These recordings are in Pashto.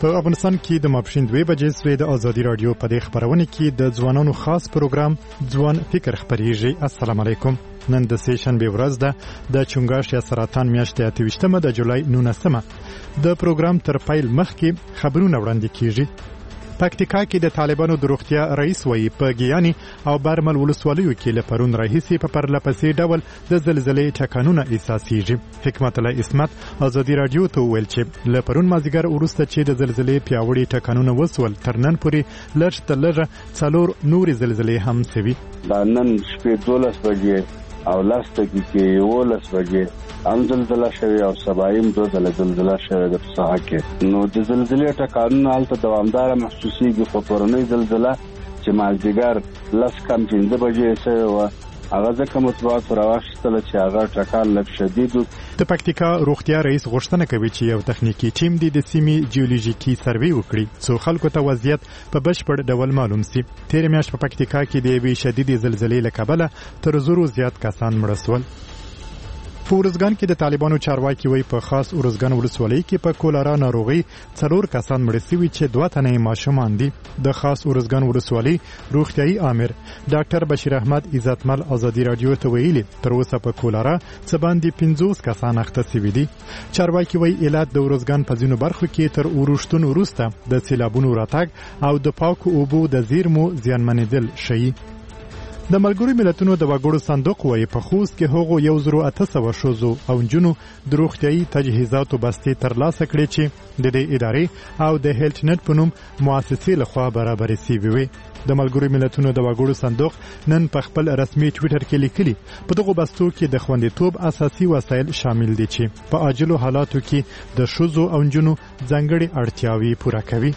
په افغانستان کې د ماپښین 2 بجې سوی د ازادي رادیو په دې خبرونه کې د ځوانانو خاص پروګرام ځوان فکر خبريږي. السلام علیکم. نن د سیشنبه ورځ ده د چونګاش یا سرطان میاشتې 28 د جولای 19 د پروګرام تر پیل مخکې خبرونه وړاندې کیږي. پکتیکا کې د طالبانو د روغتیا رئیس وایي په ګیاني او برمل ولسوالیو کې له پرون راهیسې په پرلپسې ډول د زلزلې ټکانونه احساسېږي. حکمت الله اسمت ازادي رادیو ته وویل چې له پرون مازدیګر وروسته چې د زلزلې پیاوړي ټکانونه وسول تر نن پورې لږ تر لږه 4 نورې زلزلې هم سوي. دا نن شپې 12 بجې او لاسته کې 11 بجې هم زلزلہ شوی او سبایم 2 زلزلہ شوی د ساحه کې. نو د زلزلې ټکانونه حالت دوامدار محسوسيږي. په پرونی زلزلہ چې مازدیګر 10:15 بجې سره و هغه ځکه مطبوعات راوښتل چې هغه ټکان لږ شدید و. د پکتیکا روغتیا رئیس غوښتنه کوي چې یو تخنیکی ټیم د سیمې جیولوژیکي سروې وکړي څو خلکو ته وضعیت په بشپړ ډول معلوم شي. تیر میاشت په پکتیکا کې د یوې شدید زلزلې له کبله تر 100 زیات کسان مړه شول. په ورزګان کې د طالبانو چارواکي وایي په خاص ورزګان ولسوالۍ کې په کولرا ناروغي 4 کسان مړه شوي چې 2 تنه ماشومان دي. د خاص ورزګان ولسوالۍ روغتيایي امر ډاکټر بشیر احمد عزتمل ازادي رادیو ته ویلي تر اوسه په کولرا څه باندې 50 کسان اخته شوي دي. چارواکي وایي علت د ورزګان په ځینو برخو کې تر اورښتونو وروسته د سیلابونو راتګ او د پاکو اوبو د زیرمو زیانمنېدل شي. د ملګرو ملتونو د وګړو صندوق وایي په خوست کې هغو 1800 شوزو او جنونو د روغتيایي تجهیزاتو بستې ترلاسه کړې چې د دې ادارې او د هیلث نت په نوم مؤسسې لخوا برابرې شوې وي. د ملګرو ملتونو د وګړو صندوق نن په خپل رسمي ټوئیټر کې لیکلي په دغه بستو کې د خوندیتوب اساسي وسایل شامل دي چې په عاجلو حالاتو کې د شوزو او جنونو ځانګړي اړتیاوې پوره کوي.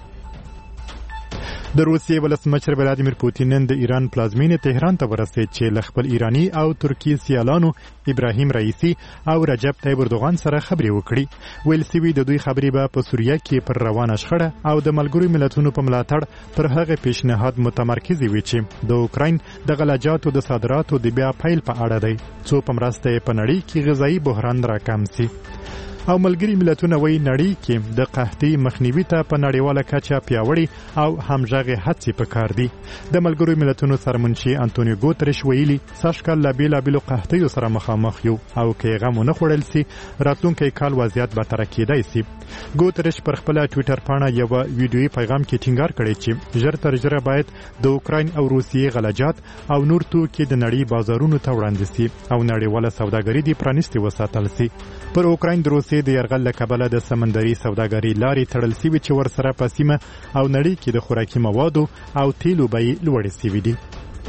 د روسیې ولسمشر ولادیمیر پوتین نن د ایران پلازمینې تهران ته ورسېد چې له خپل ایرانی او ترکی سیالانو ابراهیم رئیسی او رجب طیب اردوغان سره خبرې وکړي. ویل سوي د دوی خبرې به په سوریه کې پر روانه شخړه او د ملګرو ملتونو په ملاتړ پر هغه پیشنهاد متمرکز وي چې د اوکراین د غلجاتو د صادراتو د بیا پیل په اړه دی څو په مرسته په نړۍ کې غذایی بحران راکم شي. او ملګری ملتونه وایي نړۍ کې د قحطۍ مخنیوي ته په نړیواله کچه پیاوړي او همغږي هڅې پکار دي. د ملګرو ملتونو سرمنشي انټونیو ګوتریش ویلي سږکال لا بیلابیلو قحطیو سره مخامخ یو او کې غم نه خوړل سي راتلونکي کال وضعیت به تر کېدای سي. ګوتریش پر خپل ټوئیټر باندې یو ویډیويي پیغام کې ټینګار کړی چې ژر تر ژره باید د اوکراین او روسیې غلجات او نور توکي د نړۍ بازارونو ته وړاندې سي او نړیواله سوداګري دې پرانیستي وساتل سي. پر اوکراین د روسیې د یرغل له کبله د سمندري سوداګرۍ لارې تړل شوي چې ورسره په سیمه او نړۍ کې د خوراکي موادو او تیلو بیې لوړې شوي دي.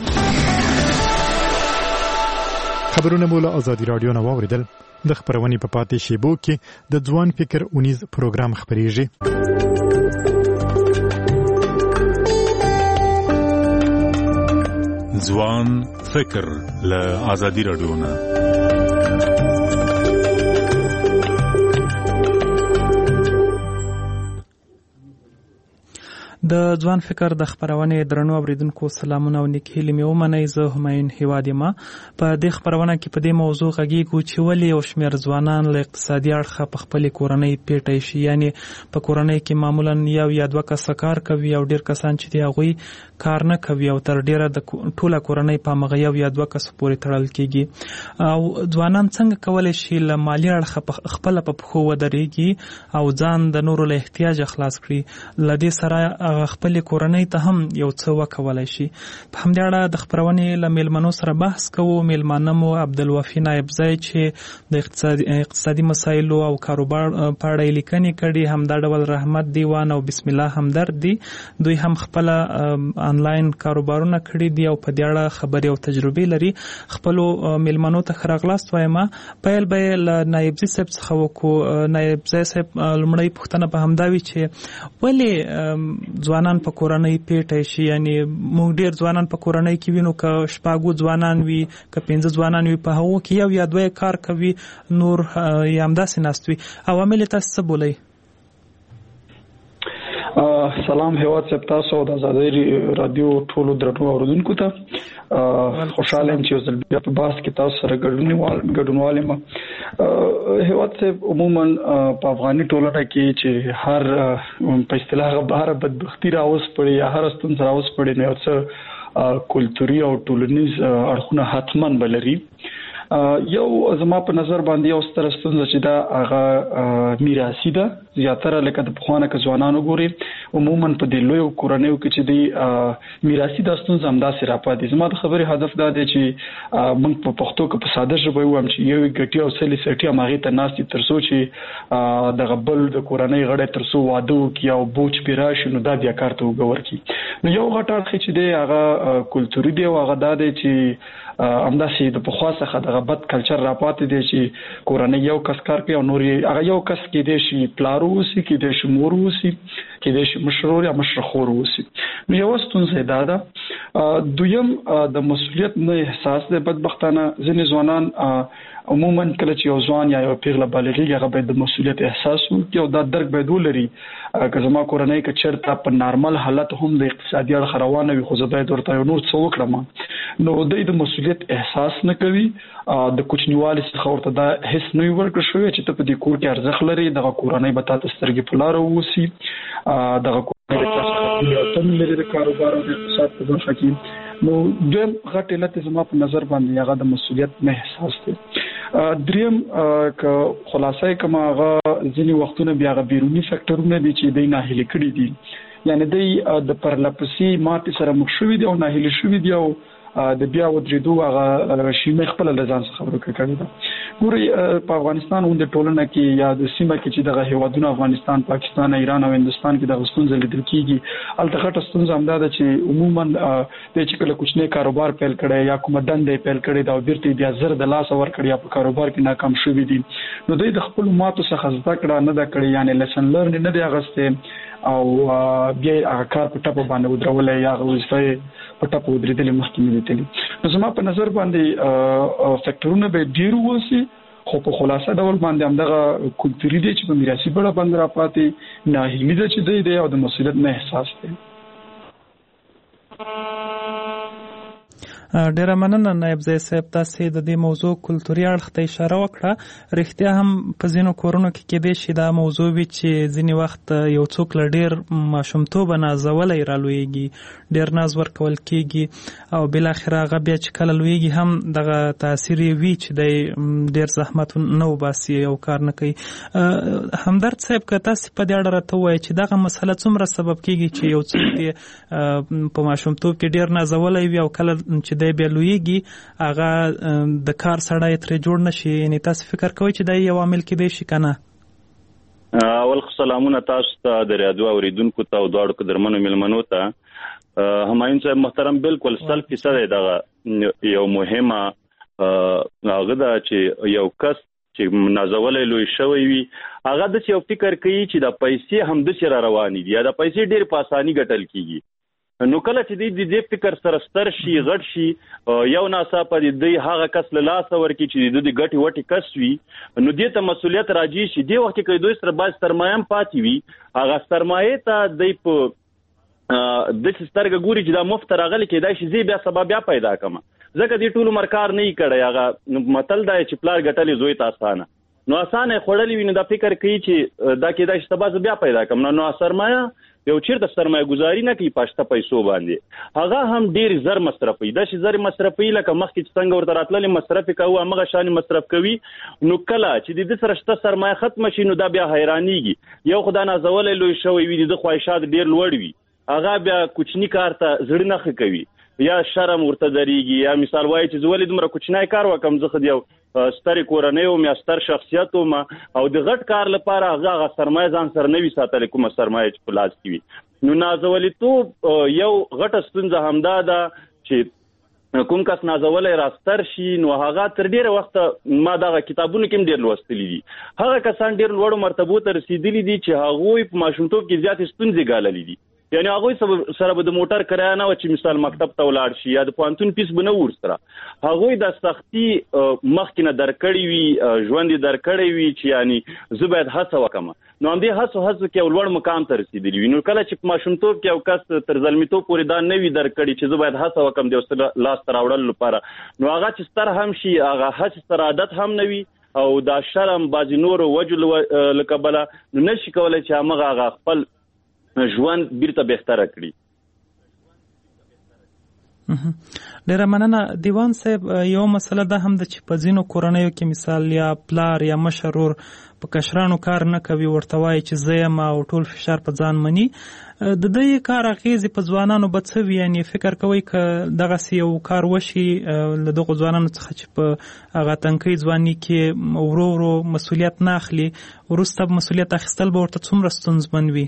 خبرونه مو له ازادي رادیو نه واوریدل. د خبرونې په پاتې شیبو کې د ځوان فکر اونیز پروګرام خبريږي. ځوان فکر له ازادي رادیو نه د ځوان فکر د خبرونې درنو اوریدونکو سلامونه او نیک هیلې مې ومنئ. زه همایون هیوادیمه په دې خبرونه کې په دې موضوع غږیږو چې ولې یو شمېر ځوانان له اقتصادي اړخه په خپلې کورنۍ پیټی شي. یعنی په کورنۍ کې معمولا یو یا 2 کسه کار کوي او ډېر کسان چې دي هغوی کار نه کوي او تر ډېره د ټوله کورنۍ په همغه یو یا 2 کسو پورې تړل کېږي. او ځوانان څنګه کولی شي له مالي اړخه خپله په پښو ودرېږي او ځان د نورو له احتیاجه خلاص کړي. له دې سره خپل کورنۍ ته هم یو څه وکولای شي. په همدې اړه د خبرونې له میلمنو سره بحث کوو. میلمانه مو عبدالوفي نایبزی چې د اقتصادي مسایلو او کاروبار په اړه لیکنې کړي، همدا ډول رحمت دیوان او بسم الله همدرد دي. دوی هم خپل آنلاین کاروبارونه کړي دي او په دې اړه خبرې او تجربې لري. خپل میلمنو ته ښه راغلاست وایم. پیل به له نایبزي صاحب څخه وکړو. نایبزی صاحب لومړی پوښتنه به همدا وي چې ولې ځوانان په کورنۍ پیټی شي. یعنی موږ ډېر ځوانان په کورنۍ کې وینو که 6 ځوانان وي که 15 ځوانان وي په هغو کې 1 یا 2 کار کوي، نور یې همداسې ناست وي. عوامل یې تاسو څه بولئ؟ سلام هیواد صاحب، تاسو د ازادي رادیو ټولو درنو اوریدونکو ته خوشاله یم چې ځل بیا په باس کې تاسو سره ګډونوال یم. هیواد صاحب عموما په افغاني ټولنه کې چې هر په اصطلاح بهر بدبختی راوس پړي یا هر ستون راوس پړي نه څه کلتوري او ټولنیز اړخونه حتماً بلري. یو زما په نظر باندې یو ستر ستونزه چې دا هغه میراثي ده. زیاتره لکه د پخوانه کې ځوانانو ګوري عموما په دې لوی کورنیو کې چې دی میراثي د ستونزه همداسې راپاتې. زما د خبرې هدف دا دی چې موږ په پښتو کې په ساده ژبه وایم چې یو ګټي او سلی سټي ماغه ته ناستي ترڅو چې د غبل د کورنۍ غړي ترڅو واده وکي او بوج پیراشي نو دا بیا کار ته وګور کی. نو یو غټ اړخ چې دی هغه کلتوري دی او هغه دا دی چې همداسې د پخوا څخه د غبط کلچر راپاتې دی چې کورنۍ یو کس کار کوي او نور هغه یو کس کې دی شي پلار وسی کې د شمور وسی کې د مشرور یا مشرخور وسی. نو یو ستونزه دا ده. دویم د مسؤلیت نه احساس د بدبختانه ځینې ځوانان عموما کله چې یو ځوان یا یو پیغله بالغ هغه باید د مسؤلیت احساس وکړي او دا درک باید ولري که زما کورنۍ کې چرته په نارمل حالت هم د اقتصادي اړخ روانه وي خو زه باید ورته یو نور څه وکړم. نو د مسؤلیت احساس نه کوي د کوچنیوالي څخه ورته دا هیڅ نه ورکړ شوی چې ته په دې کور کې ارزښت لري دغه کورنۍ به تاسو سترګې په لار ووسی دغه کورنۍ تاسو ته لري د کاروبار او د اقتصاد په برخه کې. نو دویم غټ علت زما په نظر باندې هغه د مسؤلیت نه احساس دی. دریم که خلاصای کما هغه ځینی وختونه بیا غ بیرونی فیکټرونه دي چې د ناهیلي کړي دي یعنی د پرلپسي ماته سره مخ شوی دي او ناهیلي شوی دي او د بیا ودریدو هغه شیمه خپل لزان څخه خبرو کوي. ګوري په افغانستان او د ټولنه کې یا د سیمه کې چې دغه هیوادونه افغانستان، پاکستان، ایران او هندستان کې د غستون لیدل کیږي الته غټه ستونزه هم ده چې عموما د چې کله کوچنی کاروبار پیل کړي یا کوم دندې پیل کړي دا بیرته بیا زر د لاس ور کړی یا په کاروبار کې ناکام شوی دي. نو د خپل ماتو څخه زده کړه نه ده کړی یعنی لیسن لرن نه دی اغسته او بیا هغه کار په ټاپو باندې ودرولې یا غوښته په ټاپو ودرېدل مخکې دي. نو زما په نظر باندې فیکټرونه به ډیر وسی خو په خلاصه ډول باندې همدغه کلتوري دي چې په میراثي بڼه باندې راپاتې ناهیلي ده چې دی او د مسؤلیت نه احساس دی. ډیره مننه نائب زئی صاحب تاسو د دې موضوع کلتوري اړخ ته اشاره وکړه. رښتیا هم په ځینو کورونو کې کېدای شي دا موضوع وي چې ځینې وخت یو څوک له ډیر ماشومتوب نازولی رالویږي ډیر ناز ورکول کېږي او بل اخر هغه بیا چې کله لویږي هم دغه تاثیر وي چې د ډیر زحمت نه وباسي او کار نه کوي. همدرد صاحب که تاسو په دې اړه راته وایي چې دغه مسله څومره سبب کېږي چې یو څوک په ماشومتوب کې ډیر نازولی وي او کله چې د بیا لویږي هغه د کار سړی ترې جوړ نشي. یعنی تاسو فکر کوئ چې دا یو عامل کېدای شي کنه؟ اول سلامونه تاسو ته د رادیو اوریدونکو ته او دواړو قدرمنو ملمنو ته. همایون صاحب محترم بالکل 100% دغه یو مهمه هغه دا چې یو کس چې نازولې لوی شوی وي هغه د یو فکر کوي چې د پیسې هم د سره روانې دي یا د پیسې ډېر په اساني ګټل کیږي. نو کله چې دې فکر سره ستر شي غټ شي یو ناڅاپه دې هغه کس له لاسه ورکړي چې د ګټې وټې کس وي نو دې ته مسؤلیت راځي شي. دې وخت کې دوی سره باید سرمایه هم پاتې وي هغه سرمایه ته دوی په د سترګې ګوري چې دا مفت راغلی کېدای شي زی بیا سبب بیا پیدا کما ځکه دې ټول مرکار نه کړي. هغه متل دا چې پلار ګټلې زوی ته اسانه نو اسانه خړلې ویني دا فکر کوي چې دا کېدای شي سبب بیا پیدا کم نو سرمایه یو چیرته سرمایه گذاری نه کوي پښته پیسو باندې هغه هم ډیر زر مصرفي دا شي زر مصرفي لکه مخکې څنګه ورته راتللې مصرف کوي هغه شان مصرف کوي. نو کله چې د سرشته سرمایه ختم شي نو دا بیا حیرانيږي یو خدای نازولې لوی شوی وي د خواهشات ډیر لوړ وي هغه بیا کوچنی کار ته زړه نه کوي یا شرم ورته دريږي یا مثال وایي چې زولې دومره کوچنی کار وکم زه خو یو ستر کورنۍ او میا ستر شخصیت او د غټ کار لپاره هغه سرمایه ځان سره نوي ساتل کومه سرمایه چې پلاس کی نو نازولې تو یو غټه ستونزه همدا ده چې کوم کس نازولې راستر شي نو هغه تر ډیره وخت ما دغه کتابونو کې ډیر لوستلي دي هغه کسان ډیر لوړ مرتبه ته رسیدلي دي چې هغه په ماشومتوب کې زیات ستونزې ګاللې دي یعنی هغه سره به د موټر کرایه نه و چې مثال مکتب ته ولاړ شي یا د پوهنتون فیس به نه ورسره هغه د سختي مخکې نه درکړی وي ژوند درکړی وي چې یعنی زه باید هڅه وکم نو هم دې هڅه کې ولور مقام ته رسیدلی وي نو کله چې په ماشومتوب کې یو کس تر ځلمیتوب پورې دا نه وي درکړی چې زه باید هڅه وکم د لاس تر راوړل لپاره نو هغه چې ستر هم شي هغه هڅه تر عادت هم نه وي او دا شرم بعضی نور وجل لکبله نو نشي کولای چې هغه خپل ژوند بیرته بهتره کړي. ډیره مننه دیوان صاحب. یو مسله ده هم د چې په ځینو کورنیو کې مثال یا پلار یا مشرور په کشرانو کار نه کوي ورته وایي چې زه یم او ټول فشار په ځان مني د دې کار اغیزې په ځوانانو به څه وي یعنی فکر کوئ که دغسې یو کار وشي له دغو ځوانانو څخه چې په هغه تنکۍ ځواني کې ورو ورو مسؤلیت نه اخلي وروسته مسؤلیت اخیستل به ورته څومره ستونزمن وي؟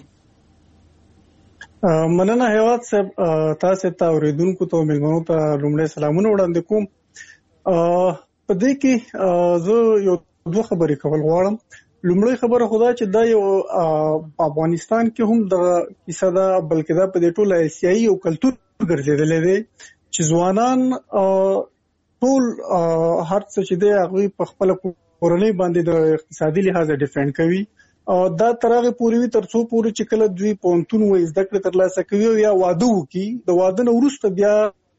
مننه هیواد صاحب تاسو ته اوریدونکو ته مېلمنو ته لومړی سلامونه وړاندې کوم. په دې کې زه یو دوه خبرې کول غواړم. لومړی خبره خدا چې دا یو افغانستان کې هم د کیسه ده بلکې دا په دې ټول ایسیایي او کلتور ګرځېدلې دی چې ځوانان ټول هر څه چې دی هغوی په خپله کورنۍ باندې د اقتصادي لحاظه ډیفینډ کوي دا تر هغه پورې وي تر څو پورې چې کله دوی پوهنتون وایي زده کړې ترلاسه کوي یا واده وکړي د واده نه وروسته بیا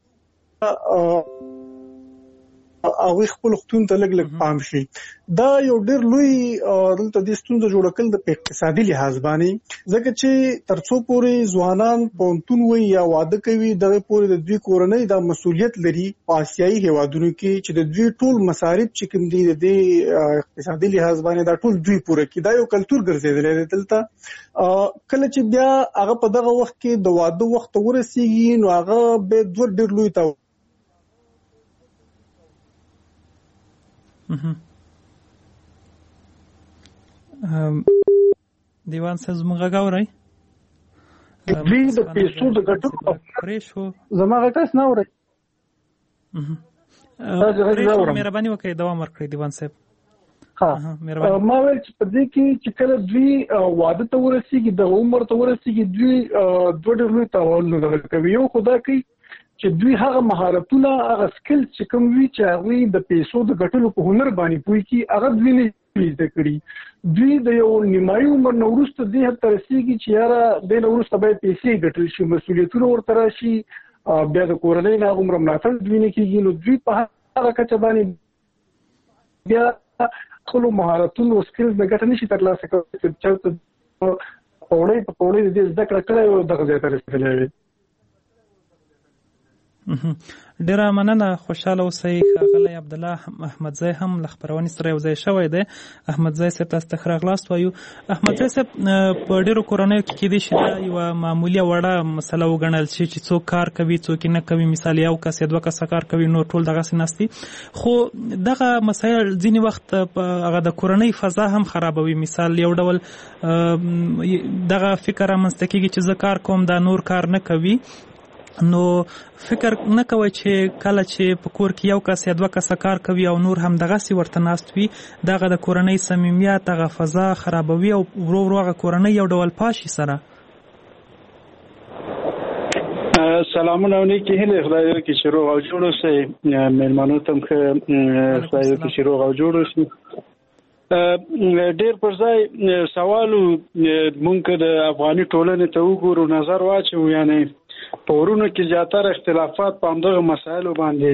هغوی خپل وختونو ته لږ لږ پام شي. دا یو ډېر لوی دلته دې ستونزه جوړه کړل د اقتصادي لحاظ باندې ځکه چې تر څو پورې ځوانان پوهنتون وایي یا واده کوي دغه پورې د دوی کورنۍ دا مسؤلیت لري په آسیایي هیوادونو کې چې د دوی ټول مصارف چې کوم دي د دې اقتصادي لحاظ باندې دا ټول دوی پوره کړي. دا یو کلتور ګرځېدلی دی دلته. کله چې بیا هغه په دغه وخت کې د واده وخت ته ورسېږي نو هغه به ډېر لوی دیوان صاحب زموږ غږ اورئ؟ دوی د پیسو د ګټلو زما غږ تاسو نه اورئ؟ مهرباني وکړئ دوام ورکړئ دیوان صاحب. ما ویل چې په دې کې چې کله دوی واده ته ورسېږي د عمر ته ورسېږي دوی دوه ډېر لوی تاوانونه کوي. یو خو دا کوي چې دوی هغه مهارتونه هغه سکلز چې کوم وي چې هغوی د پیسو د ګټلو په هنر باندې پوهېږي هغه دوی نه زده کړي. دوی د یو نیمایي عمر نه وروسته دې حد ته رسېږي چې یاره دې نه وروسته باید پیسې ګټل شي مسؤلیتونه ورته راشي بیا د کورنۍ نه هغومره ملاتړ دوی نه کېږي نو دوی په هغه کچه باندې بیا خپلو مهارتونو سکلز نه ګټه نشي ترلاسه کولی چې چېرته پوړۍ په پوړۍ د دې زده کړه کړی او دغه ځای ته رسېدلی وي. ډیره مننه خوشاله اوسئ. ښاغلی عبدالله احمدزی هم له خپرونې سره یو ځای شوی دی. احمدزی صاحب تاسو ته ښه راغلاست وایو. احمدزی صاحب په ډیرو کورنیو کې کیدای شي دا یوه معمولي وړه مسله وګڼل شي چې څوک کار کوي څوک نه کوي مثال یو کس یا دوه کسه کار کوي نو ټول دغسې ناست دي خو دغه مسایل ځینې وخت هغه د کورنۍ فضا هم خرابوي. مثال یو ډول دغه فکر رامنځته کېږي چې زه کار کوم دا نور کار نه کوي نو فکر نه کوي چې کله چې په کور کې یو کس یا دوه کسه کار کوي او نور هم دغسې ورته ناست وي دغه د کورنۍ صمیمیت هغه فضا خرابوي او ورو ورو هغه کورنۍ یو ډول پاشي سره. سلامونه او نیکې هیلې خدای درکړي چې روغ او جوړ اوسئ. مېلمنو ته هم ښه خدای درکړي چې روغ او جوړ اوسئ. ډېر پر ځای سوال مونږ د افغاني ټولنې ته وګورو نظر واچوو یعنی په ورونو کې زیاتره اختلافات په همدغه مسایلو باندې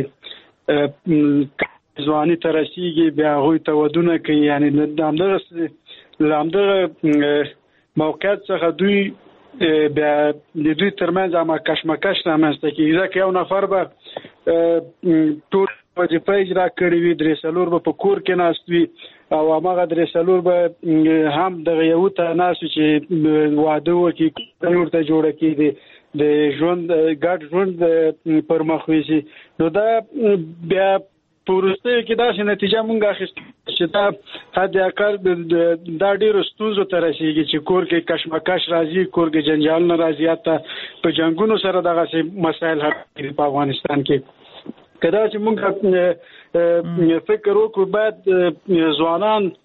ځواني ته رسېږي بیا هغوی ته ودونه کوي یعنی له همدغه موقعیت څخه دوی بیا د دوی ترمنځ همه کشمکش رامنځته کېږي ځکه یو نفر به ټول وظیفه اجرا کړې وي درې څلور به په کور کې ناست وي او هماغه درې څلور به هم دغه یو ته ناست وي چې واده وکړي کورنۍ ورته جوړه کړي د ژوند ګډ ژوند پر مخ ویسي نو دا بیا په وروستیو کې داسې نتیجه مونږ اخیستو چې دا حد اقل دا ډېرو ستونزو ته رسېږي چې کور کې کشمکش راځي کور کې جنجالونه راځي حتی په جنګونو سره دغسې مسایل حل کړي په افغانستان کې. که دا چې مونږ فکر وکړو باید ځوانان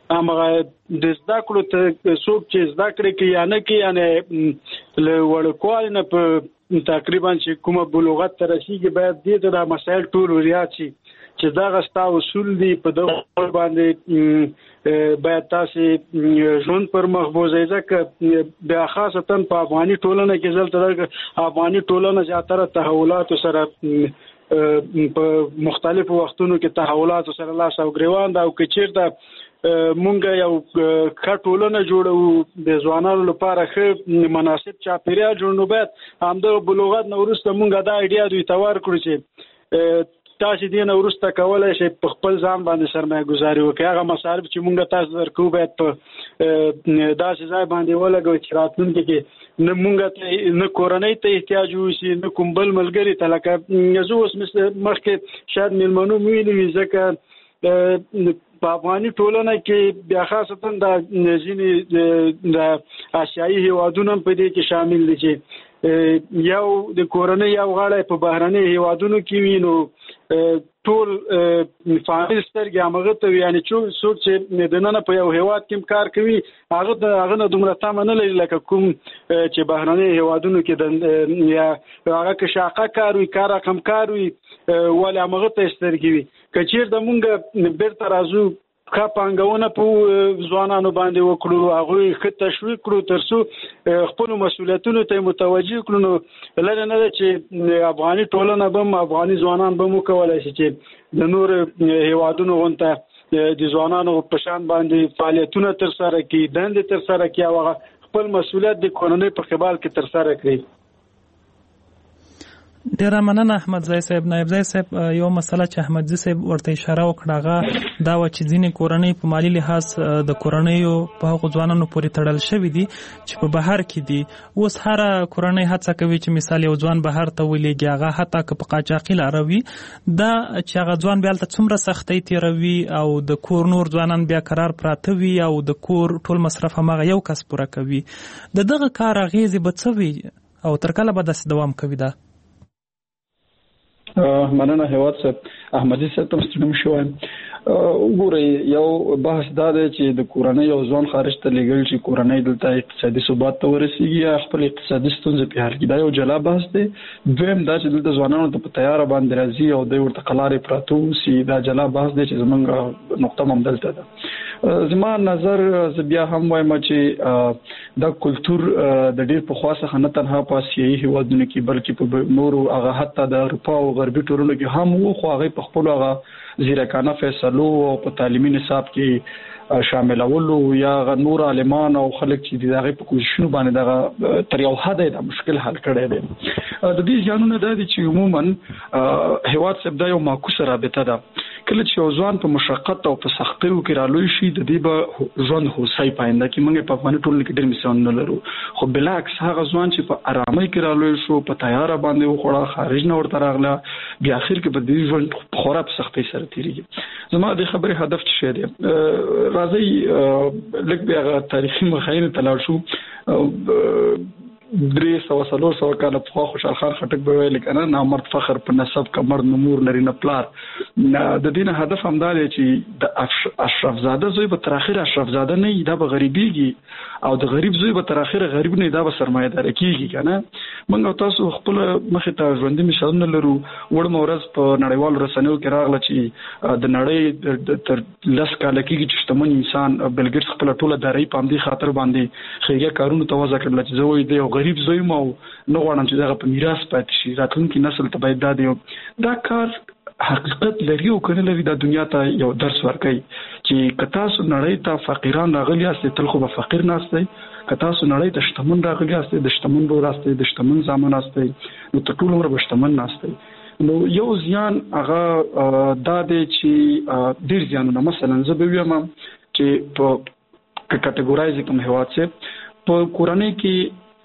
امغه د زده کړو ته څوک چې زده کړې کې یا نه کې یعنی له وړکوال نه په تقریبا چې کومه بلوغت ته رسیږي باید دې د مسایل ټول ریاض شي چې دا غستا اصول دي په دغه باندې باید تاسو ژوند پر مخبوزه ځکه بیا خاصتا په افغاني ټولنه کې ځلته افغاني ټولنه زیاتره تحولات سره په مختلفو وختونو کې تحولات سره لاس او ګریوان دا او کچیرته مونږ یو کټولنه جوړو د ځوانانو لپاره ښه مناسب چاپیریال جوړو باید همدغه بلوغت نو ورسته مونږ دا ایډیا دوی تور کړو چې تاسو دې نو ورسته کولای شئ په خپل ځان باندې سرمایه گذاري وکړئ هغه مصارف چې مونږ تاسو درکو باید په داسې ځای باندې ولګوي چې راتلونکي کې نه مونږ ته نه کورنۍ ته احتیاج وشي نه کوم بل ملګری ته لکه زه اوس مخکې شاید مېلمنو ویلي ځکه په افغاني ټولنه کې بیا خاصتا د ځینې د آسیایي هیوادونو په دې کې شامل دي چې یو د کورنۍ یو غاړه په بهرني هیوادونو کې وینو ټول فاعل سترګې هغه ته یعنی څوک چې د نن په یو هیواد کې کار کوي هغه نه دومره تمه نه لري لکه کوم چې بهرني هیوادونو کې یا هغه کې شاقه کار وي کار کم کار وي ولې هغه ته سترګې وي کچیر د مونږ بیرته راځو کا پانګونه په ځوانانو باندې وکړو هغه ښه تشویق کړو ترڅو خپل مسولیتونو ته متوجه کړو نو لږ نه چې افغاني ټولنه به افغاني ځوانان به مو کولای شي چې د نور هیوادونو غونته د ځوانانو په شان باندې فعالیتونه تر سره کړي دند تر سره کړي او خپل مسولیت د قانوني په قبال کې تر سره کړي ډیر مننه احمد زای صاحب نائب زای صاحب یو مسله چې احمد زای صاحب ورته اشاره وکړه دا و چې ځینې کورنۍ په مالی لحاظ د کورنۍ په هغو ځوانانو پورې تړل شوي دي چې په بهر کې دي اوس هر کورنۍ هڅه کوي چې مثال یو ځوان بهر ته ولېږي هغه حتی که په قاچاقي لاروي دا چې هغه ځوان بیا هلته څومره سختۍ تېروي او د کور نور ځوانان بیا قرار پراته وي او د کور ټول مصرف هماغه یو کس پوره کوي د دغه کار اغېزې به څه وي او تر کله به داسې دوام کوي دا مننه هیواد صاحب احمدي صاحب تم ستړم شوم وګورئ یو بحث دا دی چې د کورنۍ او ځوان خارج ته لېږل چې کورنۍ دلته اقتصادي ثبات ته ورسیږي یا خپل اقتصادي ستونزې په حل کې دا یو جلا بحث دی دویم دا چې دلته ځوانانو ته په تیاره باندې راځي او دوی ورته قلارې پراته اوسي دا جلا بحث دی چې زموږ نقطه هم دلته ده زما نظر زه بیا هم وایم چې دا کلتور د ډېر پخوا څخه نه تنها په آسیایي هیوادونو کې بلکې په نورو هغه حتی د اروپا او غربي ټولنو کې هم وو خو هغه په خپلو هغه ځیرکانه فیصلو او په تعلیمي نصاب کې شاملولو یا نور عالمان او خلک چې د هغې په کوششونو باندې دغه تر یو حده د مشکل حل کړی دی د دې زیانونه دا دي چې عموما هیواد صاحب دا یو معکوسه رابطه ده کله چې یو ځوان په مشقت او په سختیو کې رالوی شي د دې به ژوند هوسای پاینده کې موږ په افغاني ټولنه کې ډېر مثال نه لرو خو بلعکس هغه ځوان چې په آرامۍ کې رالوی شو په تیاره باندې وخوړه خارج نه ورته راغله بیا اخر کې به دې ژوند خورا په سختۍ سره تېرېږي زما د خبرې هدف څه دی راځئ لږ بیا تاریخي مخاینې ته لاړ شو 300 کاله پخوا خوشحال خان خټک به ویل کنه نامرد فخر په نسب کمر نمور لري نه پلار د دین هدف هم دا دی چې د اشرف زاده زوی به تر اخره اشرف زاده نه دا به غریبيږي او د غریب زوی به تر اخره غریب نه دا به سرمایه‌دار کیږي کنه موږ تاسو خپل مخې ته ژوندۍ مثالونه لرو وړ مورز په نړیوال رسنیو کې راغله چې د نړۍ تر لس کاله کې چې شتمن انسان بل ګیټس خپل ټوله داري په دې خاطر باندې خیریه کارونه توازه کړل چې زوی دی غریب زوی مو نو غواړم چې دا په میراث پاتې شي راتلونکي نسل ته باید دا کار حقیقت لري او کنه لري د دنیا ته یو درس ورکړي چې کتا سو نړۍ ته فقیران راغلي است تل خو به فقیر نه استي کتا سو نړۍ ته شتمن راغلي است د شتمن ورو راستي د شتمن زامن استي نو ته ټول عمر به شتمن نه استي نو یو زیان هغه دا دی چې ډیر زیانونه مثلا زه به وایم چې په کټګورایز کوم هوا چې په کورنۍ کې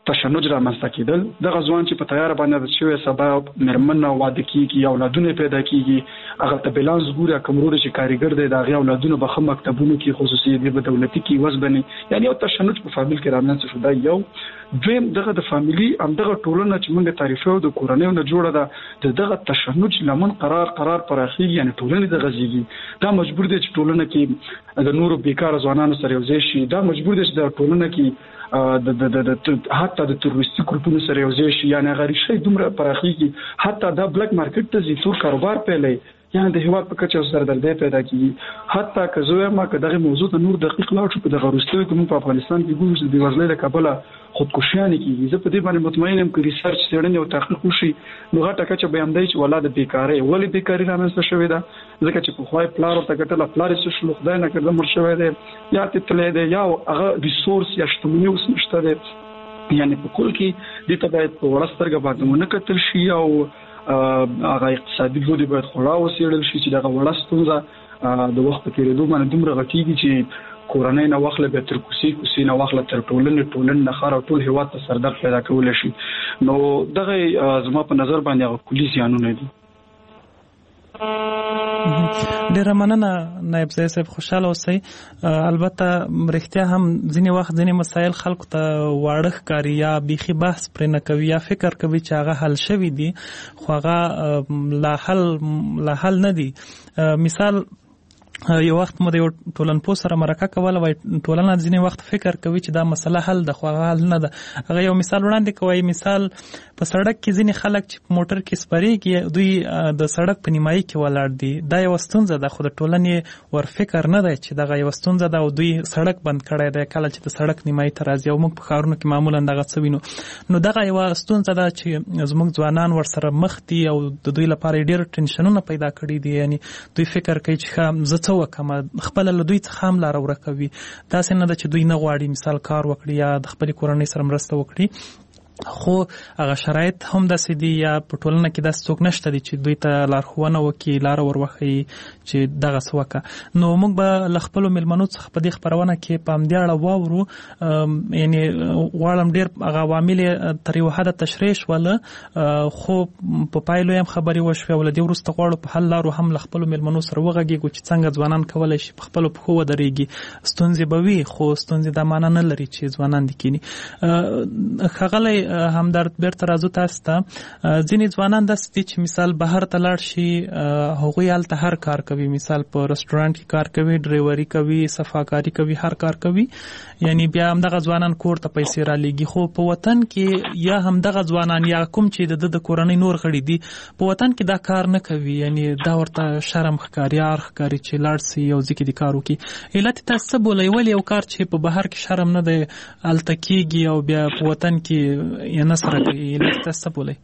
تشنج رامنځته کېدل. دغه ځوان چې په تیار باندې شوی سبا مرمن واده کیږي او اولادونه پیدا کیږي هغه ته بیلانس ګوره کومرو چې کاریګر دی دا غي اولادونه به خم مکتبونو کې خصوصي دی په دولتي کې وزبني یعنی یو تشنج په فامیل کې رامنځته شو. دا یو دویم دغه د فامیلی همدغه ټولنه چې موږ تعریفو د کورنۍ نه جوړه ده دغه تشنج لمن قرار پراخي یعنی ټولنه د غزيږي دا مجبور دي چې ټولنه کې د نورو بیکاره ځوانانو سره یوځای شي. دا مجبور دي چې د ټولنه کې حتی د تروریستي ګروپونو سره یوځای شي یعنی غیر شي دومره پراخيږي حتی دا بلیک مارکیټ ته زیاتور کاروبار پیلې یعنی د هیواد په کچه سره دردې پیدا کیږي. حتی که زه ما که دغه موضوع ته نور دقیق لاړ شو په دغه وروستیو کې موږ په افغانستان کې ګورو چې د وزلې له کبله خودکشیان کیږي. زه په دې باندې مطمئن یم چې ریسرچ څېړنې او تحقیق وشي نو غټه کچه بیان دی چې ولادت بیکاری ولې بیکاری رامنځته شوې ده ځکه چې په خوای پلار او تکټل پلار څه شلو خدای نه کړم مر شوې ده یا تتلې ده یا هغه ریسورس یا شتمنۍ اوس نشته ده. یعنی په کل کې د تبعیت په ورسترګه باندې نه کتل شي او هغه اقتصادي بودی باید خورا وسیړل شي چې دغه ورستونه د وخت په تیریدو باندې دومره غټیږي چې کورنۍ نه واخله به تر کوسي نه واخله تر ټولنې نه خار او ټول هیواد ته سردر پیدا کول شي. نو دغه زما په نظر باندې کلی زیانونه دي. ډیره مننه نائب صاحب خوشاله اوسئ. البته رښتیا هم ځینې وخت ځینې مسایل خلکو ته واړه ښکاري یا بیخي بحث پرې نه کوي یا فکر کوي چې هغه حل شوي دي خو هغه لا حل نه دي. مثال یو وخت مو د یو ټولنپوه سره مرکه کوله وای ټولنه ځینې وخت فکر کوي چې دا مسله حل ده خو هغه حل نه ده. هغه یو مثال وړاندې کوي مثال په سړک کې ځینې خلک چې په موټر کې سپریږي دوی د سړک په نیمایي کې ولاړ دي. دا یو ستونزه ده خو د ټولنې ور فکر نه دی چې دغه یو ستونزه ده او دوی سړک بند کړی دی کله چې د سړک نیمایي ته راځي او موږ په ښارونو کې معمولا دغه څه وینو. نو دغه یو ستونزه ده چې زموږ ځوانان ورسره مخ دي او د دوی لپاره ډېر ټینشنونه پیدا کړي دي. یعنی دوی فکر کوي چې زه څه وکم خپل له دوی څخه هم لار ورکوي. داسې نه ده چې دوی نه غواړي مثال کار وکړي یا د خپل کورنۍ سره مرسته وکړي خو هغه شرایط هم داسې دي یا په ټولنه کې داسې څوک نشته دي چې دوی ته لارښوونه وکړي لاره وروښيي چې دغه څه وکړه. نو موږ به له خپلو مېلمنو څخه په دې خپرونه کې په همدې اړه واورو. یعنی غواړم ډېر هغه عوامل یې تر یوه حده تشریح شوله خو په پایلو یې هم خبرې وشوې او له دې وروسته غواړو په حل لارو هم له خپلو مېلمنو سره وغږېږو چې څنګه ځوانان کولی شي په خپلو پښو ودرېږي. ستونزې به وي خو ستونزې دا معنا نه لري چې ځوانان دې کینی. ښاغلی همدرد بیرته راځو تاسو ته. ځینې ځوانان داسې دي چې مثال بهر ته لاړ شي هغوی هلته هر کار کوي مثال په رستورانټ کې کار کوي ډرایوري کوي صفاکاري کوي هر کار کوي یعنی بیا همدغه ځوانان کور ته پیسې رالیږي خو په وطن کې یا همدغه ځوانان یا کوم چې د کورنۍ نور غړي دي په وطن کې دا کار نه کوي یعنی دا ورته شرم ښکاري ار ښکاري چې لاړ سي یو ځای کې د کار وکړي. علت تاسو څه بولئ ولې یو کار چې په بهر کې شرم نه دی هلته کېږي او بیا په وطن کې نه سره کوي علت تاسو څه بولئ؟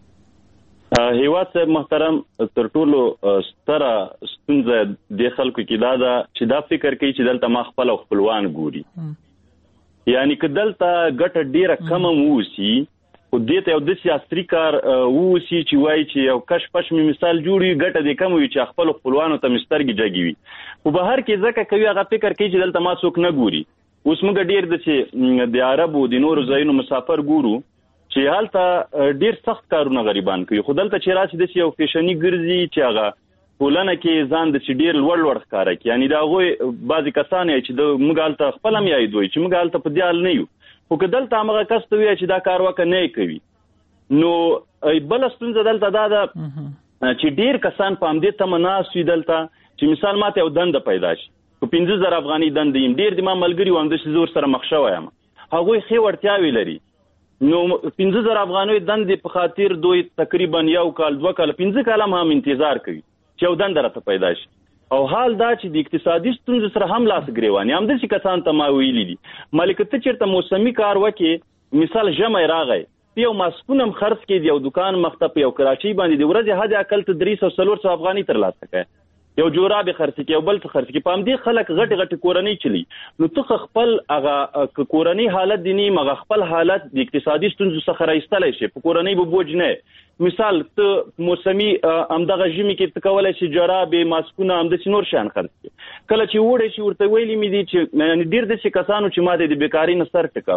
هیواد صاحب محترم تر ټولو ستره ستونزه د خلکو کې دا ده چې دا فکر کوي چې دلته ما خپل خپلوان ګوري یعنی که دلته ګټه ډیره کم ووسی او دې ته یو د سیاسي کار ووسی چې وایي چې یو کش پش می مثال جوړي ګټه دې کم وي چې خپل خپلوانو ته مسترګي جګوي او بهر کې ځکه کوي هغه فکر کوي چې دلته ما څوک نه ګوري. اوس موږ ډیر د چې د عربو د نورو ځایونو مسافر ګورو چې هلته ډیر سخت کارونه غریبان کوي خو دلته چې راشي د یو فیشنی ګرځي چې هغه ټولنه کې ځان د ډیر لوړ ښکارا کوي یعنی دا غوي بعضی کسان چې د موږ هلته خپل هم یاد وي چې موږ هلته په دیال نه یو خو که دلته هغه کس ته وي چې دا کار وکړي نه کوي. نو بل ستونزه دلته دا ده چې ډیر کسان په همدې تمناس وي دلته چې مثال ماته یو دند پیدا شي په 15000 افغاني دند یم ډیر د ما ملګری وم د زور سره مخ شوی یم هغه خې ورتیاوي لري نو 15000 افغاني دند په خاطر دوی تقریبا یو کال 2 کال 15 کال هم انتظار کوي چې یو دند راته پیدا شي او حال دا چې د اقتصادي ستونزې سره هم لاس ګریوان هم د کسان ته ما ویلي دي ملکته چیرته موسمي کار وکي مثال جمع راغی یو ماسکونم خرڅ کې دی یو دکان مخته یو کراچي باندې د ورځې حد اقل ته 300 افغاني تر لاسه کوي یو جوراب خرڅ کې یو بل خرڅ کې پام دي خلک غټ کورنۍ چلی نو ته خپل هغه کورنۍ حالت دي نه مغه خپل حالت د اقتصادي ستونزو څخه راایستلای شي په کورنۍ به بوج نه مثال ته موسمي امدغه ژمي کې تکولای شي جوراب ماسکونه امد نور شان خرڅ کله چې وړي شي ورته ویلي مې دي چې ډیر د کسانو چې ماده د بیکاری نه سر ټکاو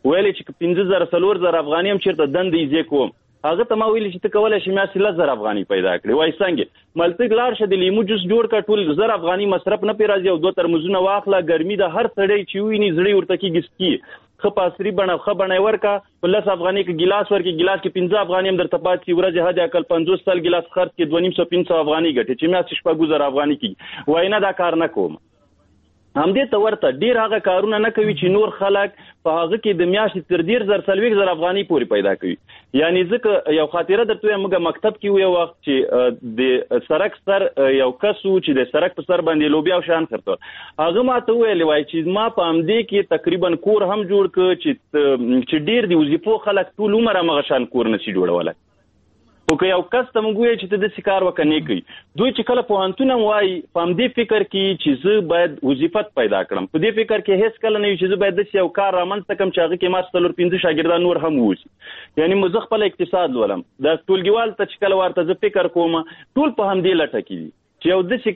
ویلې چې 15000 افغاني هم چیرته دندې یې کوم هغه ته ما ویل چې ته کولای شې میاشتې 10,000 افغاني پیدا کړې وای څنګه ملتګ لاړ شه د لیمو جوس جوړ کړه ټول 1000 افغاني مصرف نه پی راځي او 2 ترموزونه واخله ګرمي د هر سړی چې ویني زړی ورته کېږي سکی خو پاسري بڼه ورکا 10 افغاني کې ګلاس ورکې ګلاس کې 15 افغاني هم درته پات کی ورځ هدا کل 50 سال ګلاس خرڅ کې 250 افغاني ګټي چې میاشتې 4000 افغاني کې وای نه دا کار نه کوم همدې ته ورته ډیر هغه کارونه نه کوي چې نور خلک په هغه کې د میاشتې تر 100,000 افغاني پورې پیدا کوي یعنی ځکه یو خاطره درته موږ مکتب کې یو وخت چې د سرک سر یو کسو چې د سرک په سر باندې لوبیا او شان خرڅول هغه ماته ویل وای چې ما په همدې کې تقریبا کور هم جوړ ک چې ډیر دی وظیفو خلک ټول عمر هغه شان کور نشي جوړولای او که یو کس ته موږ وایو چې ته د کار وکنې کوي دوی چې کله پوهنتون وایي په همدې فکر کې چې زه باید وظیفت پیدا کړم په دې فکر کې هیڅ کله نه وي چې زه باید د یو کار رامنځته کړم چې هغه کې ما 4-5 شاګردان نور هم ووسي یعنی مزه خپل اقتصاد ولم د ټولګیوال ته چې کله ورته زه فکر کوم ټول په همدې لټه کې دي چې یو د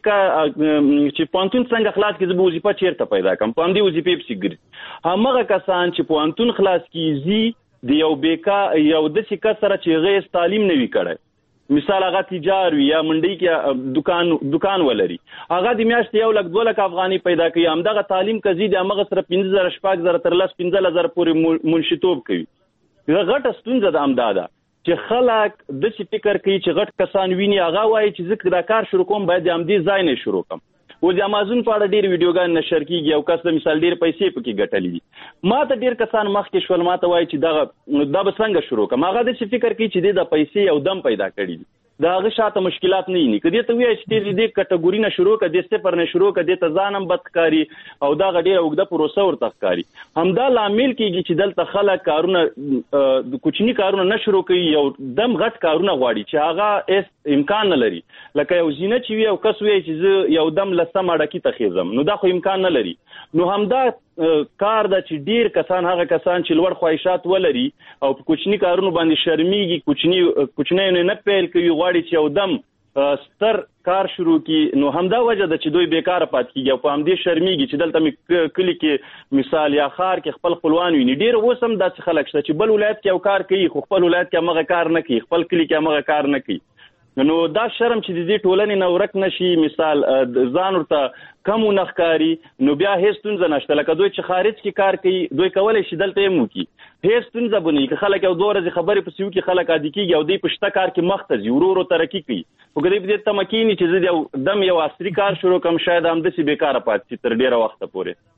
چې پوهنتون څنګه خلاص کې زه وظیفه چیرته پیدا کړم په همدې وظیفې پسې ګرځي همغه کسان چې پوهنتون خلاص کیږي د یو بیکا یو د څه سره چې غیر تعلیم نه وی کړی مثال هغه تجار وي یا منډي کې دکان ولري هغه د میاشتې 1 لک افغاني پیدا کوي همدغه تعلیم کوي د هغه سره 15,000 تر 15,000 پورې منشتوب کوي دا غټه ستونزه ده امداده چې خلک د څه فکر کوي چې غټ کسان ویني هغه وایي چې ځکه دا کار شروع کوم باید د همدې ځای نه شروع کوم او د امازون په اړه ډیر ویډیوګان نشر کیږي او کس د مثال ډیر پیسې پکې ګټلې دي ما ته ډیر کسان مخکې شول ما ته وایي چې دا به څنګه شروع کوم هغه د فکر کوي چې د پیسې او دم پیدا کړي دي دا هغه شاته مشکلات نه ني کدی ته وایي چې دې کټګوري نه شروع کړي د صفر نه شروع کړي ته ځانم بدکاری او دا غډیره وګړه پروسه ورته ښکاری همدا لامل کیږي چې دلته خلک کارونه د کوچنی کارونه نه شروع کوي یو دم غټ کارونه غواړي چې هغه امکان نه لري لکه یو زینه چې وي او کس وایي چې یو دم لسم اډکی ته خېزم نو دا خو امکان نه لري نو همدا کار دا چې ډیر کسان هغه کسان چې لوړ خواهشات ولري او په کوچنی کارونو باندې شرمېږي کوچنی نه پیل کوي غواړي چې یو دم ستر کار شروع کی نو همدا وجه ده چې دوی بیکاره پات کیږي او په همدې شرمېږي چې دلته کلی کې مثال یا خار کې خپل خپلوان وي ډیر وسم داسې خلک شته چې بل ولایت کې یو کار کوي خو خپل ولایت کې هغه کار نه کوي خپل کلی کې هغه کار نه کوي نو دا شرم چې د دې ټولنې نه ورک نشي مثال ځان ورته کم ونخکاری نو بیا هیڅ ستونزه نشته لکه دوی چې خارج کې کار کوي دوی کولای شي دلته یې موکي هیڅ ستونزه بني که خلک یو 2 ورځې خبرې پسې وکړي خلک عادي کېږي او دوی په شته کار کې مخ ته ځي ورو ترقي کوي خو که دوی په دې تمه کېني چې زه یو دم یو عصري کار شروع کړم شاید همداسې بیکاره پاتې شي تر ډېره وخته پورې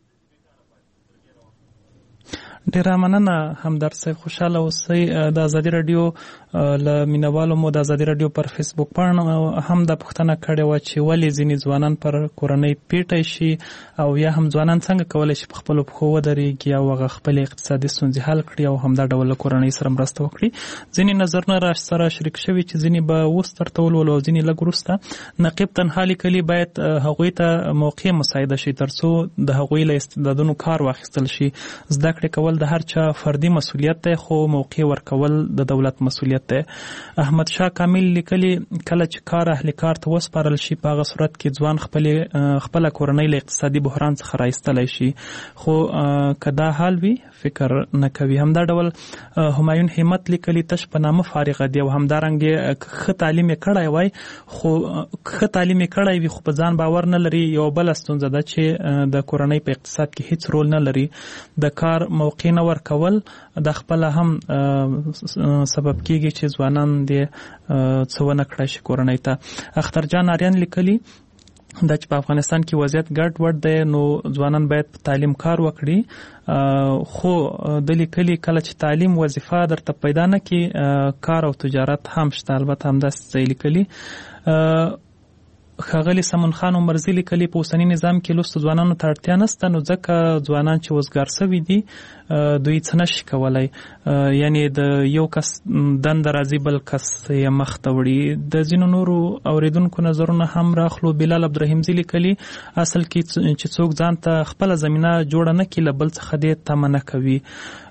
ډیره مننه همدرد صاحب خوشاله اوسئ د ازادي رادیو له مینوالو مو د ازادي رادیو پر فیسبوک باندې هم د پوښتنه کړې و چې ولې ځینې ځوانان پر کورنۍ پیټی شي او یا هم ځوانان څنګه کولی شي په خپلو پښو ودرېږي او هغه خپلې اقتصادي ستونزې حل کړي او همدا ډول له کورنۍ سره مرسته وکړي ځینې نظرونه راسره شریک شوي چې ځینې به اوس درته ولولو او ځینې لږ وروسته نقیب تنها لیکلي باید هغوی ته موقع مساعده شي تر څو د هغوی له استعدادونو کار واخیستل شي زده کړې کول د هر چا فردي مسؤلیت دی خو موقع ورکول د دولت مسؤلیت دی احمد شاه کامل لیکلي کله چې کار اهل کار ته وسپارل شي په هغه صورت کې ځوان خپله کورنۍ له اقتصادي بحران څخه راایستلی شي خو که دا حال وي فکر نه کوي همدا ډول همایون همت لیکلي تش په نامه فارغه دی او همدارنګې ښه تعلیم یې کړی وای خو ښه تعلیم یې کړی وي خو په ځان باور نه لري یو بله ستونزه ده چې د کورنۍ په اقتصاد کې هیڅ رول نه لري د کار موقع نه ورکول د خپله هم سبب کیږي چې ځوانان دې څه ونه کړی شي کورنۍ ته اخترجان آریان لیکلي دا چې په افغانستان کې وضعیت ګډ وډ دی نو ځوانان باید په تعلیم کار وکړي خو د لیکلي کله چې تعلیم وظیفه درته پیدا نه کړي کار او تجارت هم شته البته همداسې ځای لیکلي ښاغلي سمون خان عمرزي لیکلي په اوسني نظام کې لوستو ځوانانو ته اړتیا نشته نو ځکه ځوانان چې وزګار سوي دي دوی څه نشي کولی یعنی د یو کس دنده راځي بل کس یې مخ ته وړي د ځینو نورو اوریدونکو نظرونه هم راخلو بلال عبدالرحیمزي لیکلي اصل کې چې څوک ځان ته خپله زمینه جوړه نه کړي له بل څخه دې تمه نه کوي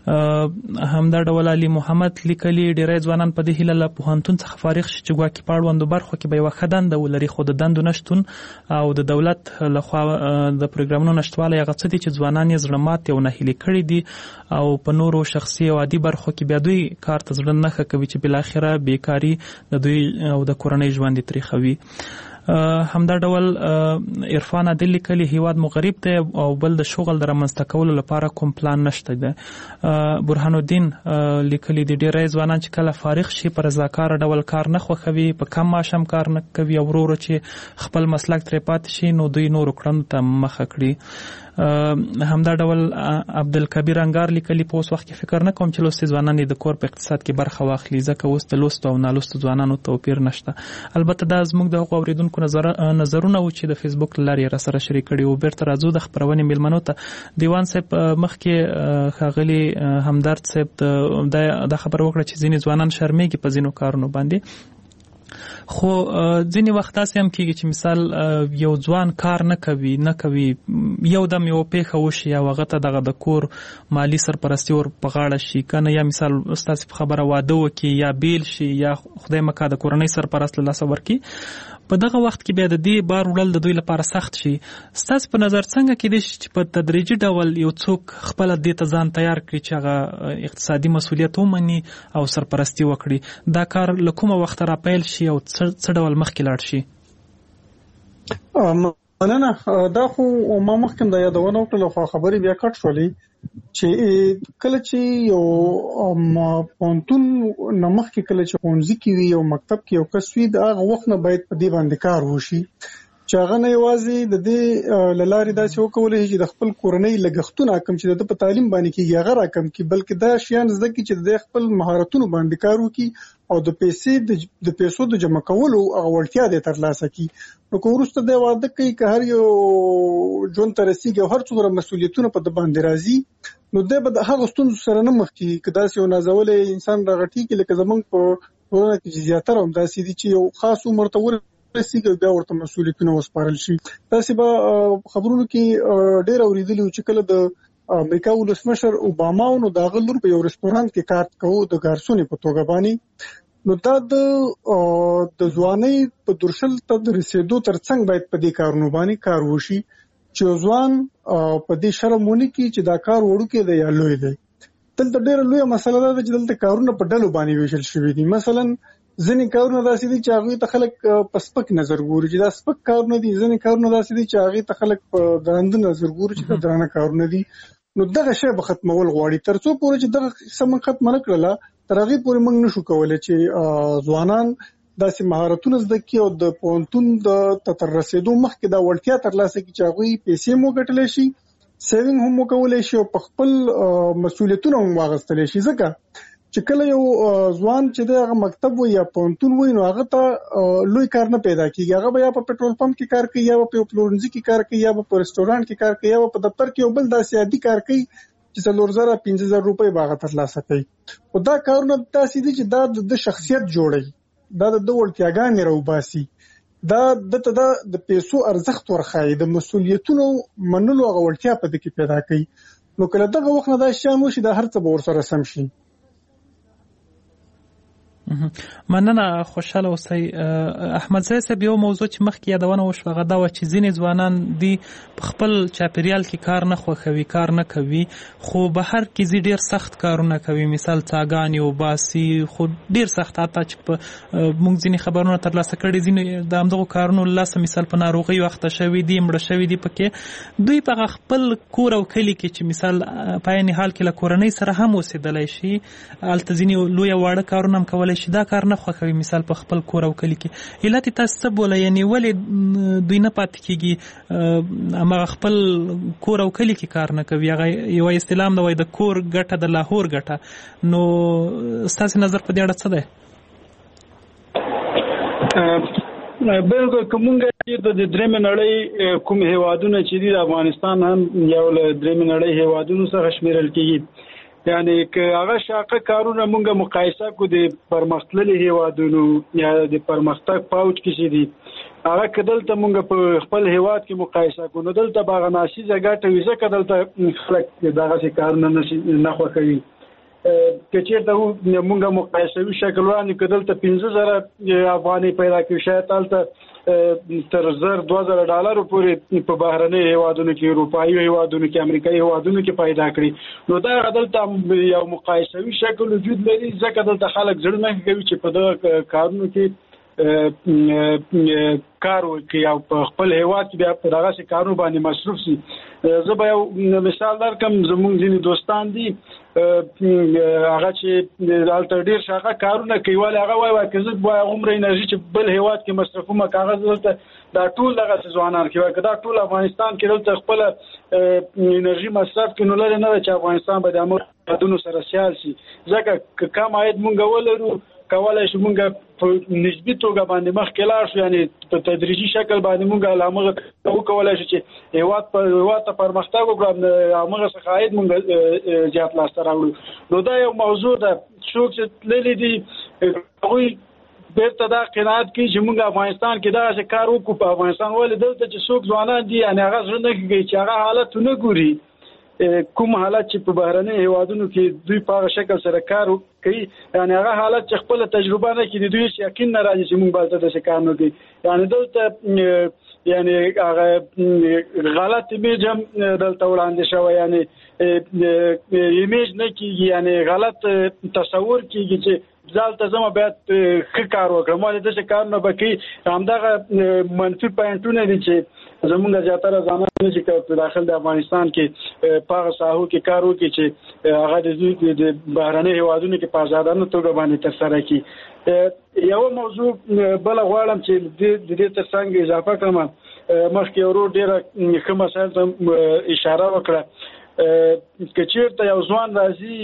همدا ډول علي محمد لیکلي ډیری ځوانان په دې هیله له پوهنتون څخه فارغ شي چې ګواکې په اړوندو برخو کې به یوه ښه دنده ولري، خو د دندو نشتون او د دولت لخوا د پروګرامونو نشتوالی هغه څه دي چې ځوانان یې زړه ماتې او ناهیلي کړي دي او په نورو شخصي او عادي برخو کې بیا دوی کار ته زړه نه ښه کوي چې بالاخره بیکاري د دوی او د کورنۍ ژوند یې تریخوي. همدا ډول عرفان عادل لیکلي هیواد مو غریب دی او بل د شغل د رامنځته کولو لپاره کوم پلان نشته دی. برهان الدین لیکلي دي ډیری ځوانان چې کله فارغ شي په رضاکاره ډول کار نه خوښوي، په کم معاش هم کار نه کوي او ورو ورو چې خپل مسلک ترې پاتې شي نو دوی نورو کړنو ته مخه کړي. همدا ډول عبدالکبیر انګار لیکلي په اوس وخت کې فکر نه کوم چې لوستي ځوانان د کور په اقتصاد کې برخه واخلي، ځکه اوس د لوستو او نالوستو ځوانانو توپیر نشته. البته دا زموږ د هغو اوریدونکو نظرونه و چې د فیسبوک له لارې را سره شریک کړي وو. بیرته راځو د خپرونې میلمنو ته. دیوان صاحب مخکې ښاغلي همدرد صاحب دا خبره وکړه چې ځینې ځوانان شرمېږي په ځینو کارونو باندې، خو ځینې وخت داسې هم کېږي چې مثال یو ځوان کار نه کوي یو دم یو پیښه وشي او هغه ته دغه د کور مالی سرپرستي ور په غاړه شي کنه، یا مثال ستاسې په خبره واده وکړي یا بیل شي یا خدای مکا د کورنۍ سرپرست له لاسه ورکړي، په دغه وخت کې بیا د دې بار وړل د دوی لپاره سخت شي. ستاسو په نظر څنګه کېدای شي چې په تدریجي ډول یو څوک خپله دې ته ځان تیار کړي چې هغه اقتصادي مسؤلیت ومني او سرپرستي وکړي؟ دا کار له کومه وخته راپیل شي او څه ډول مخکې لاړ شي؟ مننه. دا خو ما مخکې د یادونه وکړله خو خبرې بیا کټ شولې چې کله چې یو پوهنتون نه مخکې کله چې ښوونځي کې وي او مکتب کې یو کس وي د هغه وخت نه باید په دې باندې کار وشي چې هغه نه یوازې د دې له لارې داسې وکولی شي چې د خپل کورنۍ لګښتونه کم چې د په تعلیم باندې کېږي هغه راکم کړي، بلکې دا شیان زده کړي چې د خپل مهارتونو باندې کار وکړي او د پیسو د جمع کولو هغه وړتیا دې ترلاسه کړي. نو که وروسته دی واده کوي که هر یو ژوند ته رسېږي او هر څومره مسؤلیتونه په ده باندې راځي نو دی به د هغو ستونزو سره نه مخ کېږي. که داسې یو نازولی انسان راغټېږي لکه زموږ په ټولنه کې چې زیاتره هم داسې دي چې یو خاص عمر ته ورسېږي بیا ورته مسؤلیتونه وسپارل شي. داسې به خبرونو کې ډېر اورېدلي وو چې کله د امریکا ولسمشر اوباما نو د هغه لور په یو رستورانت کې کار کوو د ګارسونې په توګه باندې، نو دا د ځوانۍ په درشل ته د رسېدو ترڅنګ باید په دې کارونو باندې کار وشي چې ځوان په دې شرم ونه کړي چې دا کار وړوکی دی یا لوی دی. دلته ډېره لویه مسله ده چې دلته کارونه په ډلو باندې ویشل شوي دي. مثلا ځینې کارونه داسې دي چې هغوی ته خلک په سپک نظر ګوري چې دا سپک کارونه دي، ځینې کارونه داسې دي چې هغوی ته خلک په درانده نظر ګوري چې دا درانه کارونه دي. نو دغه شی به ختمول غواړي تر څو پورې چې دغه قسم ختم نه کړله تر هغې پورې موږ نشو کولی چې ځوانان داسې مهارتونه زده کړي او د پوهنتون ته تر رسېدو مخکې دا وړتیا ترلاسه کړي چې هغوی پیسې مو ګټلی شي، سیوینګ هم وکولی شي او په خپل مسؤلیتونه هم واخیستلی شي. ځکه چې کله یو ځوان چې دی هغه مکتب وي یا پوهنتون وي نو هغه ته لوی کار نه پیدا کېږي، هغه به یا په پټرول پمپ کې کار کوي یا به په پلورنځي کې کار کوي یا به په رستورانټ کې کار کوي یا به په دفتر کې یو بل داسې عادي کار کوي چې 4000-5000 روپۍ به هغه ترلاسه کوي. خو دا کارونه داسې دي چې دا د شخصیت جوړوي، دا د وړتیاګانې راوباسي، دا دته د پیسو ارزښت ورښایي، د مسؤلیتونو منلو هغه وړتیا په دې کې پیدا کوي. نو کله دغه وخت نه دا شیان وشي دا هر څه به ورسره سم شي. مننه، خوشاله اوسئ. احمدزی صاحب یو موضوع چې مخکې یادونه وشوه هغه دا وه چې ځینې ځوانان دي په خپل چاپیریال کې کار نه خوښوي، کار نه کوي، خو بهر کې ځي ډېر سخت کارونه کوي، مثال څاګانې وباسي، خو ډېر سخت حتی چې موږ ځینې خبرونه ترلاسه کړي ځینې د همدغو کارونو له لاسه مثال په ناروغۍ اخته شوي دي، مړه شوي دي پکې، دوی په خپل کور او کلي کې چې مثال په عین حال کې له کورنۍ سره هم اوسېدلی شي، هلته ځینې لویه واړه کارونه هم کولی شي، دا کار نه خوښوي مثال په خپل کور او کلي کې. علت یې تاسو څه بوله؟ یعنې ولې دوی نه پاتې کېږي هماغه خپل کور او کلي کې کار نه کوي؟ هغه یوه اصطلاح هم ده وایي د کور ګټه د لاهور ګټه. نو ستاسې نظر په دې اړه څه دی؟ بالکل که مونږ د درېیمې نړۍ کوم هیوادونه چې دي د افغانستان هم یو له درېیمې نړۍ هیوادونو څخه شمیرل کېږي، یعنی که هغه شاقه کارونه مونږ مقایسه کو د پرمختللي هیوادونو یا د پرمختګ پاوچ کې چې دي هغه که دلته مونږ په خپل هیواد کې مقایسه کو نو دلته به هغه ناسیزه ګټه وي، ځکه دلته خلک دغسې کارونه نه خوښوي. کچیر ته مونږه مقایسوي شکل وړاندې کړل ته 15000 افغاني پیدا کړي شاید تلته تر $2000 پورې په بهرني هیوادونو کې اروپایي هیوادونو کې امریکایي هیوادونو کې پیدا کړي نو دا دلته یو مقایسوي شکل وجود لري ځکه دلته خلک ځړ نه کوي چې په دغه کارونو کې کار وکړي او په خپل هیواد کې بیا په دغه څه کارونه باندې مصروف شي. زه به یو مثال درکم زموږ ځینې دوستان دي هغه چې دلته ډېر شاغه کارونه کوي ولې هغه وایي چې زه به عمر انرژي چې بل هیواد کې مصرفوم کاغذ دلته دا ټول دغه ځوانان کوي دا ټول افغانستان کې دلته خپل انرژي مصرف کې نو لري نه چې افغانستان به د امرادونو سره سیال شي ځکه کم عاید مونږ ولرو کولای شو مونږ په نسبی توګه باندې مخکې لاړ شو یعنی په تدریجي شکل باندې مونږ لامغه وکولای شو چې هیواد ته پرمختګ وکړو هغه څخه عاید مونږ زیات لاس ته راوړو نو دا یو موضوع ده څوک چې تللی دي هغوی بیرته دا قناعت کوي چې مونږ افغانستان کې دغه کار وکړو په افغانستان ولې دلته چې څوک ځوانان دي یعنی هغه زړه نه کوي چې هغه حالت نه ګوري کوم حالت چې په بهرني هیوادونو کې دوی په شکل سره کار کوي یعنی هغه حالت چې خپل تجربه نه کوي دوی یقین نه راځي چې موږ به تاسو کار نه کوي یعنی دلته یعنی هغه غلط ایمیج هم دلته وړاندې شوی یعنی ایمیج نه کیږي یعنی غلط تصور کیږي چې ځالته زما باید ښه کار وکړم ولې داسې کارونه به کوي همدغه منفي پوینټونه دي چې زمونږ زیاتره ځوانان چې په داخل د افغانستان کې په هغه ساحو کې کار وکړي چې هغه د بهرني هیوادونو کې په آزادانه توګه باندې ترسره کړي. یو موضوع بل غواړم چې د دې ترڅنګ اضافه کړم مخکې ورو ډېره ښه مسایل ته اشاره وکړه که چېرته یو ځوان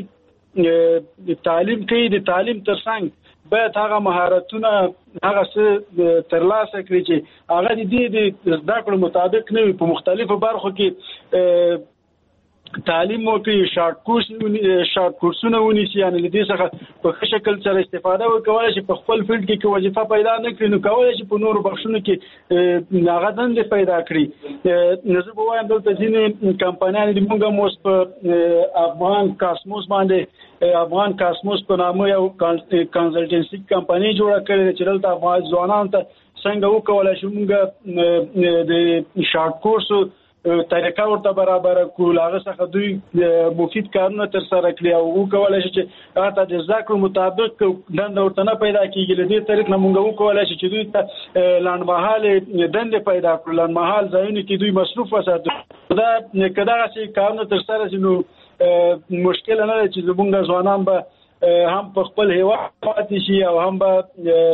راځي تعلیم کوي د تعلیم ترڅنګ باید هغه مهارتونه هغه څه ترلاسه کړي چې هغه د دې د زده کړو مطابق نه وي په مختلفو برخو کې تعلیم وکړي شارټ کورسونه ونیسي یعنی له دې څخه په ښه شکل سره استفاده وکړي چې په خپل فیلډ کې وظیفه پیدا نه کړي نو کولی شي په نورو بخشونو کې هغه دندې پیدا کړي. نو زه به وایم دلته ځینې کمپنیانې د موږ هم اوس په افغان کاسموس باندې افغان کاسموس په نامه یو کنسلټنسي کمپنۍ جوړه کړې ده چې دلته افغان ځوانانو ته څنګه وکولای شو موږ د شارټ کورسو طریقه ورته برابر کول هغه څخه دوی مفید کارونه تر سره کړی او وکولای شي چې هغه د ذکر مطابق دنده ورته نه پیدا کیږي له دې طریق نه موږ وکولای شي چې دوی ته لنډمهاله دنده پیدا کړو لنډمهال ځایونه کې دوی مصروف وساتو دا کداغه شي کارونه تر سره شي نو مشکل نه چې زمونږ ځوانان به هم په خپل هیواد پاتې شي او هم به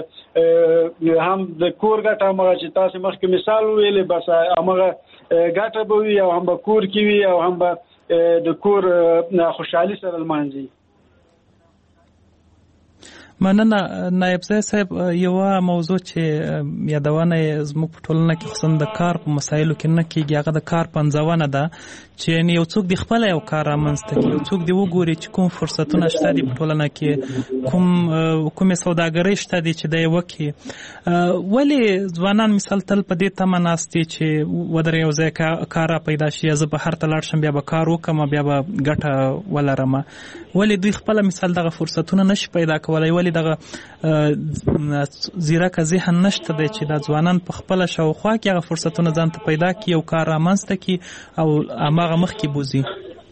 هم د کور ګټه هغه چې تاسو مخکې مثال ویلې بس هغه ګټه به وي او هم به کور کې وي او هم به د کور خوشحالي سره لمانځي. مننه نائب صاحب یو موضوع چې یادونه زموږ په ټولنه کې خصوصا د کار په مسایلو کې نه کېږي هغه د کار پنځونه ده چې یو څوک د خپل یو کار رامنځته کوي یو څوک دی وګوري چې کوم فرصتونه شته دي په ټولنه کې کوم سوداګري شته دي چې دی وکړي ولې ځوانان مثال تل په دې تمه ناست دي چې ودرې یو ځای کار پیدا شي زه بهر ته لاړ شم بیا به کار وکړم بیا به ګټه ولرم ولې دوی خپل مثال دغه فرصتونه نشي پیدا کولای ولې دغه زیرک ذهن نشته دی چې د ځوانان په خپل شاوخوا کې هغه فرصتونه ځان ته پیدا کړي او کار رامنځته کړي او هغه مخکې بوزي.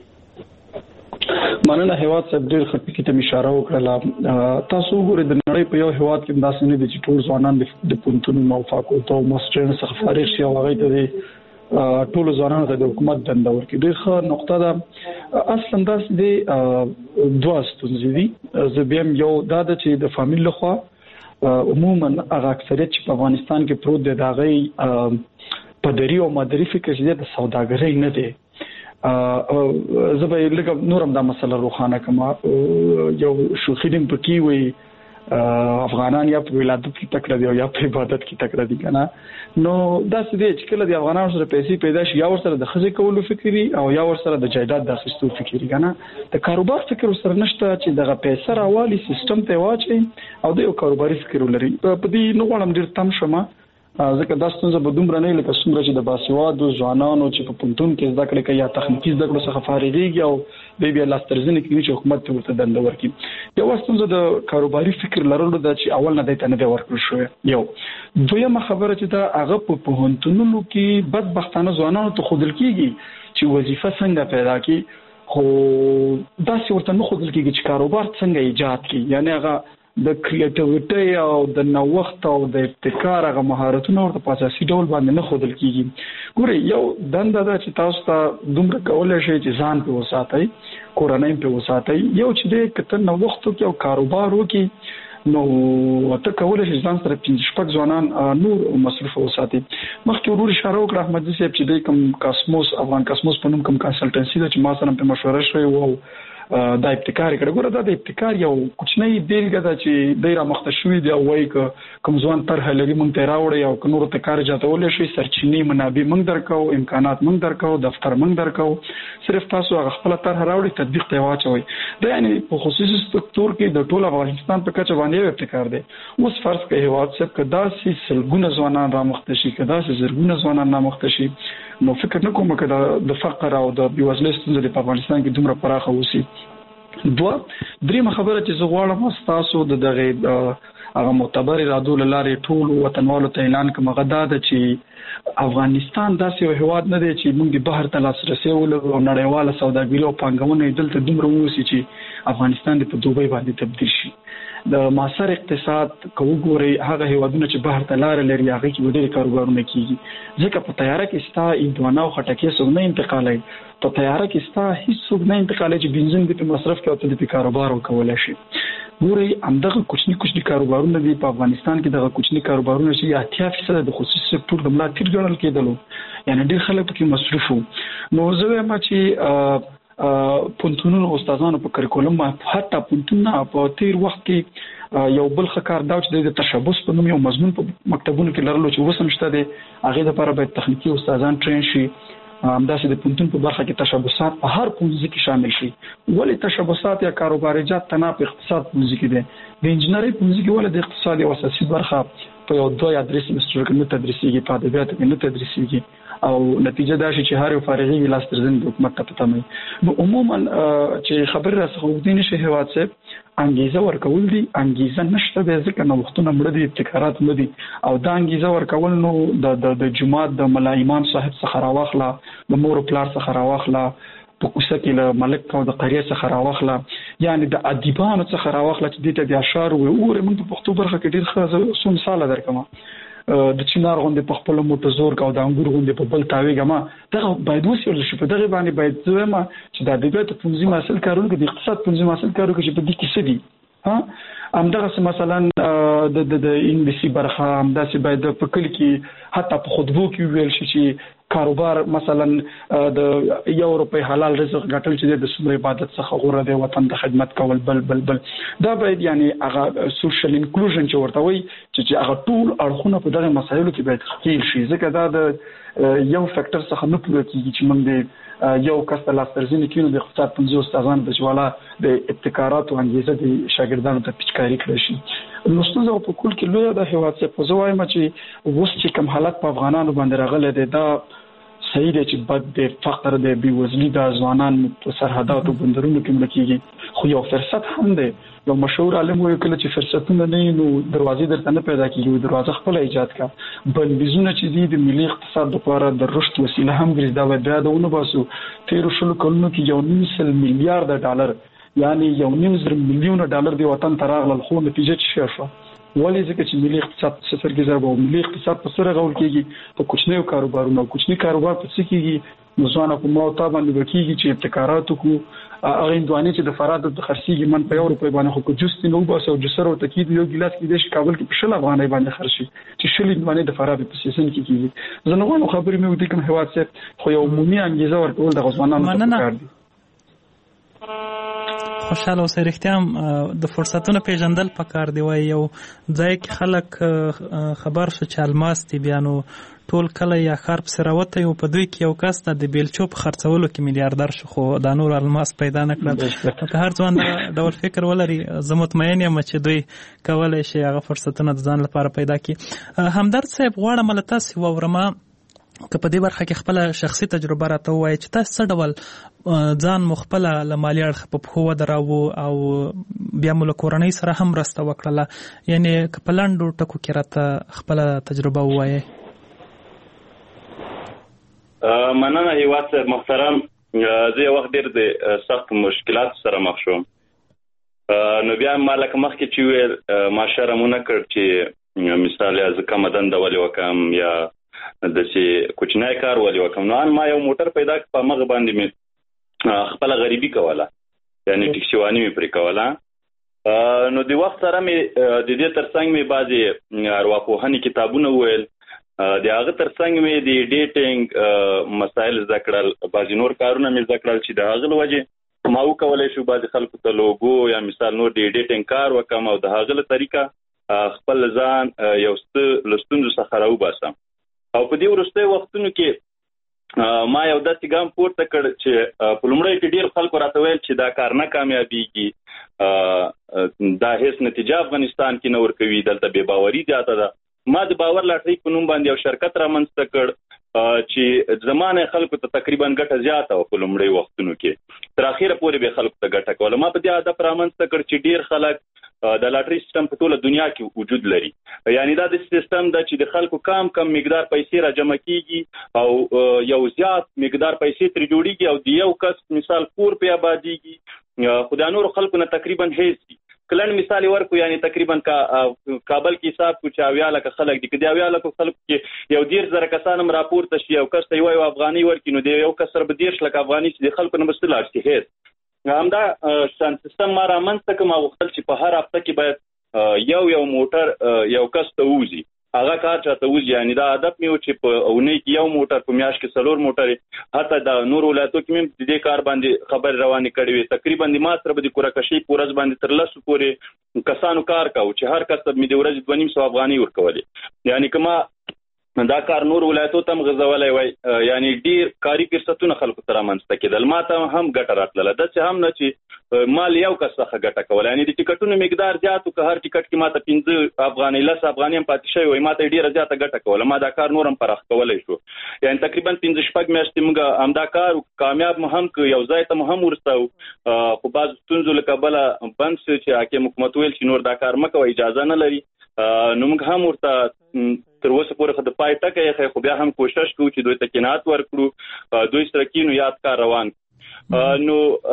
مننه هیواد صاحب ډېر ښه ټکي ته اشاره وکړه تاسو وګورئ د نړۍ په یو هیواد کې داسې نه دي چې ټول ځوانان د پوهنتون موافقو او ماسترز څخه فارغ شي او هغه ته ټول ځوانانو ته د حکومت دنده ورکړي. ډېر ښه نقطه ده اصلا داسې دي دوه ستونزې دي زه بیا یو دا ده چې د فامیل لخوا عموما هغه اکثریت چې په افغانستان کې پروت دی د هغې پدري او مادري فکر چې د سوداګرۍ نه دی زه به لږ نور هم دا مسله روښانه کړم یو شوخي دې پکې وي افغانان یا په ولادت کې تکړه دي او یا په عبادت کې تکړه دي کنه نو دا څه دي چې کله د افغانانو سره پیسې پیدا شي یا ور سره د خزې کولو فکري او یا ور سره د جایداد د اخیستو فکري کنه د کاروبار فکر سره نشته چې دغه پیسې راوالي سیستم ته واچي او د یو کاروباري فکر ولري په دې نو غواړم ډیر تم شمه ځکه دا ستونزه به دومره نه لکه څومره چې د باسوادو ځوانانو چې په پونتون کې زده کړې کوي یا تخنیکی زده کړو څخه فارغېږي او بیا لاسترزنه کوي چې حکومت ته ورته دنده ورکړي. یو ستونزه د کاروباري فکر لرلو د چې اول نه د ته نه ورکړل شو. یو دویمه خبره چې دا هغه په پوهنتونونو کې بدبختانه ځوانانو ته خودل کیږي چې وظیفه څنګه پیدا کړي، خو دا څه ورته نه خودل کیږي چې کاروبار څنګه ایجاد کړي. یعنی هغه د کریټیویټي او د نوښت او د ابتکار هغه مهارتونه ورته په اساسي ډول باندې نه خودل کیږي. ګورئ یو دنده ده چې تاسو ته دومره کولای شئ چې ځان په وساتئ، کورنۍ په وساتئ. یو چې د کتن نوښت او کاروبار وکړي نو ته کولای شې ځان سره 5 ځوانان نور مصرف وساتي. مخکې ورور اشاره وکړه احمد صاحب چې د کوم کاسموس افغان کاسموس په نوم کوم کنسلټنسي ده چې ما سره په مشوره شوی وو دا ابتکار کړه. ګوره دا د ابتکار یو کوچنی بیلګه ده چې ډیره مختصوي دی او وایي کوم ځوان طرح لري مونږ ته راوړي او نور ته کار جاتول شي، سرچینې منابع مونږ درکو، امکانات مونږ درکو، دفتر مونږ درکو، صرف تاسو هغه خپل طرح راوړي تطبیق ته واچوي. دا یعنی په خصوصي سکتور کې د ټول افغانستان په کچه باندې ابتکار دی. اوس فرض کړئ هیواد صاحب کدا سي سلګونه ځوانان را مختصي کدا سي زرګونه ځوانان را مختصي، نو فکر نه کوم کدا د فقر او د بیوزلۍ ستونزې په افغانستان کې دومره پراخه وسی. درېمه خبره چې زه غواړم تاسو د دغه هغه معتبر رادو لاره ټول وطنوالو ته اعلان کوم غدا ده چې افغانستان داسې یو هیواد نه دی چې موږ بهر ته لاسرسي ولرو او نړیواله سوداګري او پانګونه دلته دومره ووسی چې افغانستان د په دوبۍ باندې تبدیل شي. د معاصر اقتصاد کوو ګوري هغه هیوادونه چې بهر ته لار لري هغه کې ډېر کاروبارونه کیږي. ځکه په تیاره کې ستا ایندوانه او خټکې څنګه نه انتقالي، په تیاره کې ستا هیڅ څوک نه انتقالي چې بنزین د مصرف کې او ته د کاروبار وکولای شي. ګوري همدغه کوچني کاروبارونه دي په افغانستان کې، دغه کوچني کاروبارونه چې 80% د خصوصي سکتور د ملاتړ ګڼل کېدل، یعنی ډېر خلک پکې مصروف وو. نو زه وایم چې پونتونونو استادانو په کریکولم حتی پونتونه په تیر وخت کې یو بل خکار دا چې د تشبث په نوم یو مضمون په مکتبونو کې لرلو چې وسم شته دي، هغه لپاره باید تخنیکی استادان ټرین شي. همداسې د پونتون په برخه کې تشبثات په هر پونځي کې شامل شي. ولې تشبثات یا کاروباریات تنه په اقتصاد پونځي کې دي، د انجنیری پونځي کې ولې د اقتصاد او اساسي برخه په یو 2 یا 3 سمستر کې نه تدریسيږي، په ادبیاتو کې نه تدریسيږي او نتیجه دا شي چې هر یو فارغي لاسترزن د حکومت ته پته مې. نو عموما چې خبر راڅخه وګدي نشي هیواد صاحب انګیزه ورکول دي، انګیزه نشته به ځکه نو وختونه مړه دي، ابتکارات نه دي او دا انګیزه ورکول نو د جماعت د ملا امام صاحب څخه راوخلا، د مور پلار څخه راوخلا، په کوڅه کې له ملک او د قریه څخه راوخلا، یعنی د ادیبانو څخه راوخلا چې دته د اشعار او موږ په پښتو برخه کې ډیر ښه مثال درکمه. د چینار غونډه په خپل موټزور کا او د انګور غونډه په بل تاویګما دغه باید وسیول شي. په دغه باندې باید زما چې د ادبیات تنظیم حاصل کارونه د اقتصاد تنظیم حاصل کارونه چې په دې کې څه دي همدغه مثلا د انګلیسي برخه همداسې باید په کلی کې حتی په خطبو کې ویل شي چې کاروبار مثلا د یو روپۍ حلال رزق ګټل چې د سمره عبادت څخه غوړه دی، وطن د خدمت کول بل دا باید یعنی هغه سوشل انکلوژن چې ورته وي چې هغه ټول اړخونه په دغه مسایلو کې باید ښکېل شي. ځکه دا د یو فیکٹر څخه نه پوره کیږي چې موږ د یو کس د لاسترزنې کینو د اقتصاد پنځه استادان د جواله د ابتکارات او انګیزه د شاګردانو ته پیچکاری کړی شي. نو ستاسو په کول کې لوی د هیواد څخه په زوایم چې وس چې کوم حالت په افغانانو باندې راغله دا صحیح دی چې بد د فقر د بیوزلۍ د ځوانان په سرحداتو بندرونو کې ملکیږي، خو یو فرصت هم دی. یو مشهور عالم وایي کله چې فرصتونه نه نو دروازې درته نه پیدا کیږي، دروازه خپل ایجاد کا. بندیزونه چې دي د ملي اقتصاد لپاره د رشد وسیله هم ګرځي، دا باید یادونه باسو. 13 کلونو کې 1.5 میلیارډ ډالر یعنی 1.5 میلیون ډالر دی وطن ته راغلل، خو نتیجه څه شوه؟ ولې ځکه چې ملي اقتصاد صفر کې ځای وو. ملي اقتصاد په سره غول کېږي په کوچنیو کاروبارونو، کوچنی کاروبار په څه کېږي مزونه په مو ته باندې وکیږي چې ابتکارات کو هغه اندواني چې د فراد د خرسيږي من په یو روپۍ باندې خو جوست نو باسو جسر او تکید یو ګلاس کې د کابل کې په شل افغانۍ باندې خرشي چې شل اندواني د فراد په سیسن کې کېږي. زه نو خبرې مې وکړم هیواد څخه خو یو عمومي انګیزه ورکول د غوښمنانو کار دي. خوشاله اوسئ. رښتیا د فرصتونو پیژندل پکار دی. وایي یو ځای کې خلک خبر شو چې الماس دی، بیا نو ټول کله یا ښار پسې راوتی و، په دوی کې یو کس د بیلچو په خرڅولو کې میلیاردر شو، خو دا نور الماس پیدا نه کړل. که هر ځوان دا ډول فکر ولري، زه مطمئن یم چې دوی کولی شي هغه فرصتونه د ځان لپاره پیدا کړي. همدرد صاحب، غواړم له تاسې واورم که په دې برخه کې خپله شخصي تجربه راته ووایي چې تاسو څه ډول ځان مو خپله له مالي اړخه په پښو ودراوه او بیا مو له کورنۍ سره هم مرسته وکړله. یعنې که په لنډو ټکو کې راته خپله تجربه ووایئ. مننه هیواد صاحب محترم. زه یو وخت ډېر د سخت مشکلاتو سره مخ شوم، نو بیا ما لکه مخکې چې ویل ما شرم ونه کړ چې مثال یا زه کمه دنده ولې وکړم یا داسې کوچنی کار ولې وکړم. نو ما یو موټر پیدا کړ، په همغه باندې مې خپله غریبي کوله، یعنې ټکسیواني مې پرې کوله. نو د وخت سره مې د دې تر څنګ مې بعضې ارواپوهنې کتابونه وویل، د هغه تر څنګ مې د ډیټینګ مسایل زده کړل، بعضې نور کارونه مې زده کړل چې د هغه له وجې ما وکولی شو بعضې خلکو ته لوګو یا مثال نور د ایډیټینګ کار وکړم او د هغه له طریقه خپل ځان یو څه له ستونزو څخه راوباسم. او په دې وروستیو وختونو کې ما یو داسې ګام پورته کړ چې په لومړی کې ډېر خلکو راته ویل چې دا کار نه کامیابېږي، دا هیڅ نتیجه افغانستان کې نه ورکوي، دلته بې باوري زیاته ده. ما د باور لاټرۍ په نوم باندې یو شرکت رامنځته کړ چې زمانه خلکو ته تقریبا ګټه زیاته وه په لومړی وختونو کې، تر اخره پورې به خلکو ته ګټه کوله. ما په دې هدف رامنځته کړ چې ډېر خلک د لاټرۍ سیستم په ټوله دنیا کې وجود لري، یعنی دا د سیستم ده چې د خلکو کم مقدار پیسې را جمع کیږي او یو زیات مقدار پیسې ترې جوړیږي او د یو کس مثال کور په آبادیږي، خو د نورو خلکو نه تقریبا هیڅ. کلن مثال ورکو، یعنی تقریبا کابل کې حساب کو چې 80 لکه خلک دي، که د 80 لکه خلکو کې یو 10,000 کسان هم راپورته شي، یو کس ته یو افغانۍ ورکړي، نو د یو کس سره به 10 لکه افغانۍ چې د خلکو نه به څه لاړ شي هېڅ. همدا شان سیستم ما رامنځته کړ. ما غوښتل چې په هر هفته کې باید یو موټر یو کس ته ووځي، هغه کار چاته وځي. یعنی دا هدف مې و چې په اونۍ کې یو موټر، په میاشت کې 4 موټرې، حتی د نور ولایتو کې مې د دې کار باندې خبرې روانې کړې وې. تقریبا د ما سره به د کورکشۍ په ورځ باندې تر 10 پورې کسانو کار کاوه چې هر کس ته مې د ورځې 250 افغانۍ ورکولې. یعنی که ما دا کار نور ولایتو ته هم غځولی وای، یعنی ډېر کاري فرصتونه خلکو ته رامنځته کېدل، ما ته هم ګټه راتلله. داسې هم نه چې ما له یو کس څخه ګټه کوله، یعنی د ټکټونو مقدار زیات و، که هر ټکټ کې ما ته 15 افغانۍ 10 افغانۍ هم پاتې شوی وای، ما ته ډېره زیاته ګټه کوله. ما دا کار نور هم پراخ کولی شو، یعنی تقریبا 15-16 میاشتې موږ همدا کار کامیاب مو هم که یو ځای ته مو هم ورسو، خو بعض ستونزو له کبله بند شو چې حاکم حکومت ویل چې نور دا کار مه کوه، اجازه نه لري. نو موږ هم ورته تر اوسه پورې د پای ټکی یې، خو بیا هم کوشش کوو چې دوی ته قناعت ورکړو، دوی سره کینو یاد کار روان. نو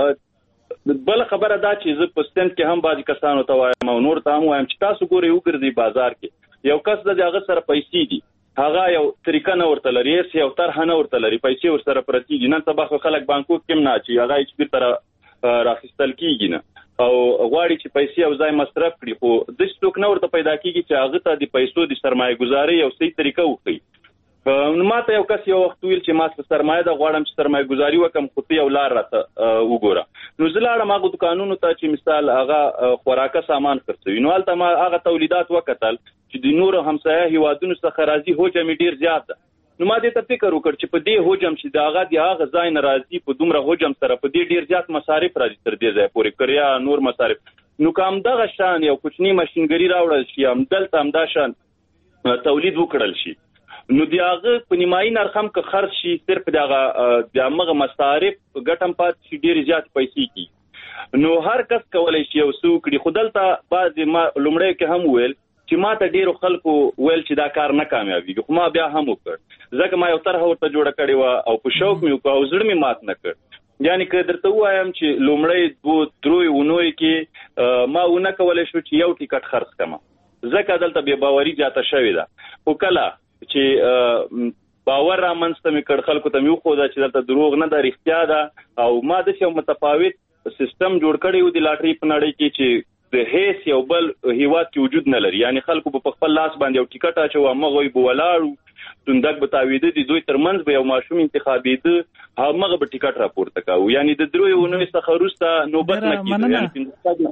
بل خبره دا چې زه په سټنډ کې هم بعضې کسانو ته وایم او نور ته هم وایم چې تاسو ګورئ وګرځئ بازار کې، یو کس د هغه سره پیسې دي، هغه یو طریقه نه ورته لري، یو طرحه نه ورته لري، پیسې ورسره پرتې دي. نن سبا خو خلک بانکوک کې هم نه اچوي، هغه هېڅ بېرته راخیستل کېږي نه، او غواړي چې پیسې یو ځای مصرف کړي، خو داسې څوک نه ورته پیدا کېږي چې هغه ته د پیسو د سرمایه ګزارۍ یو صحیح طریقه وښیي. ما ته یو کس یو وخت ویل چې ما څه سرمایه ده، غواړم چې سرمایه ګزاري وکړم، خو ته یو لار راته وګوره. نو زه لاړم هغو دوکانونو ته چې مثال هغه خوراکه سامان خرڅوي، نو هلته ما هغه تولیدات وکتل چې د نورو همسایه هیوادونو څخه راځي، حجم یې ډېر زیات ده. نو ما دې ته فکر وکړ چې په دې حجم چې د هغه ځای نه راځي، په دومره حجم سره په دې ډېر زیات مصارف راځي تر دې ځای پورې، کریا نور مصارف. نو که همدغه شان یو کوچني ماشینګري راوړل شي، همدلته همدا شان تولید وکړل شي، نو د هغه په نیمایي نرخ هم که خرڅ شي، صرف د همغه مصارف ګټه هم پاتې شي، ډېرې زیاتې پیسې کېږي. نو هر کس کولی شي یو څه وکړي. خو دلته بعضې ما لومړی کې هم ویل چې ما ته ډېرو خلکو ویل چې دا کار نه کامیابېږي، خو ما بیا هم وکړ، ځکه ما یو طرحه ورته جوړه کړې وه او په شوق مې وکړه او زړه مې مات نه کړ. یعنی که درته ووایم چې لومړی 2-3 اونیو کې ما ونه کولی شو چې یو ټکټ خرڅ کړم، ځکه دلته بې باوري زیاته شوې ده. خو کله چې باور رامنځته مې کړ، خلکو ته مې وښوده چې دلته دروغ نه ده، رښتیا ده، او ما داسې یو متفاوت سیستم جوړ کړی و د لاټرۍ په نړۍ کې چې د هیڅ یو بل هیواد کې وجود نه لري. یعنی خلکو په خپل لاس باندې یو ټیکټ اچو هغه به ولاړ توندک به تاویده دي دوی ترمنځ به یو ماشوم انتخابیده هغه به ټیکټ راپورته کاوه. یعنی د دروي ونوي څخه وروسته نوبت نه کیږي.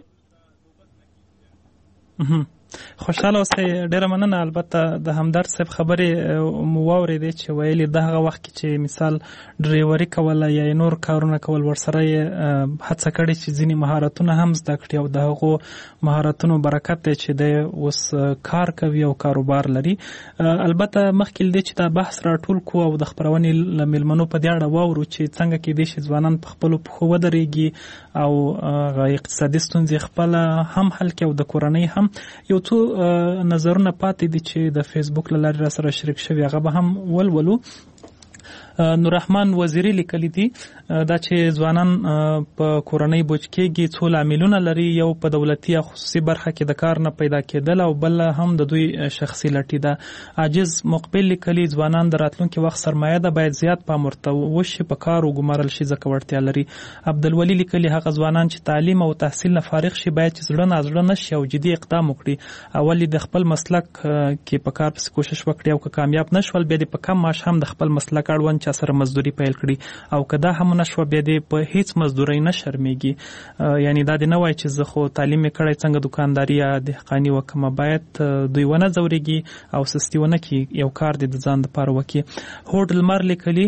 خوشاله اوسئ. ډیره مننه. البته د همدرد صاحب خبرې مو واورېدې چې ویلي د هغه وخت کې چې مثال ډریوري کوله یا نور کارونه کول ورسره هڅه کړې چې ځینې مهارتونه هم زده کړي او د هغو مهارتونو برکت دی چې د اوس کار کوي او کاروبار لري. البته مخکې دې چې دا بحث راټول کو او د خبرونې له میلمنو په دې اړه واورو چې څنګه کېدای شي ځوانان په خپلو پښو ودرېږي او اقتصادي ستونزې خپله هم حل کړي او د کورنۍ هم. یو څو نظرونه پاتې دي چې د فیسبوک له لارې را سره شریک شوي هغه به هم ولولو. نوررحمان وزیری لیکلی دي دا چې ځوانان په کورنۍ بوج کېږي څو لاملونه لري. یو په دولتي او خصوصي برخه کې د کار نه پیدا کېدل او بل هم د دوی شخصي لټي ده. عاجز مقبل لیکلی ځوانان د راتلونکي وخت سرمایه ده باید زیات پام ورته وشي په کار وګمارل شي ځکه وړتیا لري. عبدالولي لیکلی هغه ځوانان چې تعلیم او تحصیل نه فارغ شي باید چې زړه نازړه نشي او جدي اقدام وکړي. اول د خپل مسلک کې په کار پسې کوشش وکړي او که کامیاب نشول بیا د په کم معاش هم د خپل مسلک اړوند چا سره مزدوري پیل کړي او که دا هم نشوه بیا د په هیڅ مزدوري نه شرمېږي. یعنی دا د نه وای چې زه خو تعلیم کړی څنګه دکانداري یا دهقاني وکړم. باید دوی ونه ځورېږي او سستي ونه کړي یو کار د ځان دپاره وکړي. هوډ لمر لیکلي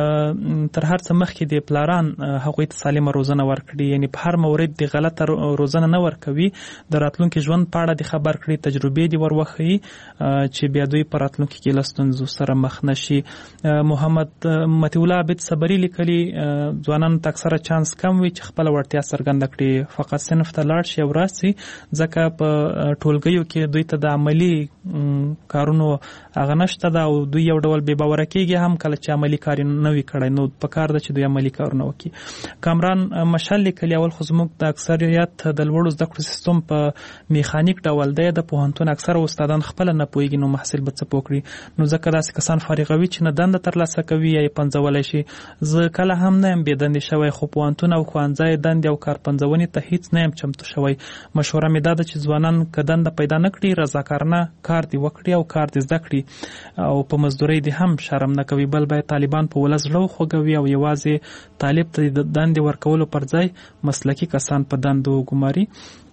تر هر څه مخکې د پلاران هغوی ته سالمه روزنه ورکړي. یعنی په هر مورد د غلطه روزنه نه ورکوي. د راتلونکي ژوند په اړه د خبر کړي تجربې دې وروښيي چې بیا دوی په راتلونکي کې له ستونزو سره مخ نشي. محمد مطیع الله عابد صبري لیکلي ځوانانو ته اکثره چانس کم وي چې خپله وړتیا څرګنده کړي. فقط صنف ته لاړ شي او راسي ځکه په ټولګیو کې دوی ته د عملي کارونو هغه نشته ده او دوی یو ډول بې باوره کېږي هم کله چې عملي کار نه وي کړی. نو په کار ده چې دوی عملي کارونه وکړي. کامران مشل لیکلي اول خو زموږ د اکثریت د لوړو زده کړو سیستم په میخانیک ډول دی. د پوهنتون اکثره استادان خپله نه پوهېږي نو محصل به څه وکړي. نو ځکه داسې کسان فارغوي چې نه دنده ترلاسه کوي یا یې پنځولی شي. زه کله هم نه یم بې دندې شوی خو پوهنتون او ښوونځی دندې او کارپنځونې ته هیڅ نه یم چمتو شوی. مشوره مې دا ده چې ځوانان که دنده پیدا نه کړي رضاکارانه کار دې وکړي او کار دې زده کړي او په مزدورۍ دې هم شرم نه کوي. بل باید طالبان په ولس زړه وخوږوي او یوازې طالب ته د دندې ورکولو پر ځای مسلکي کسان په دندو وګماري.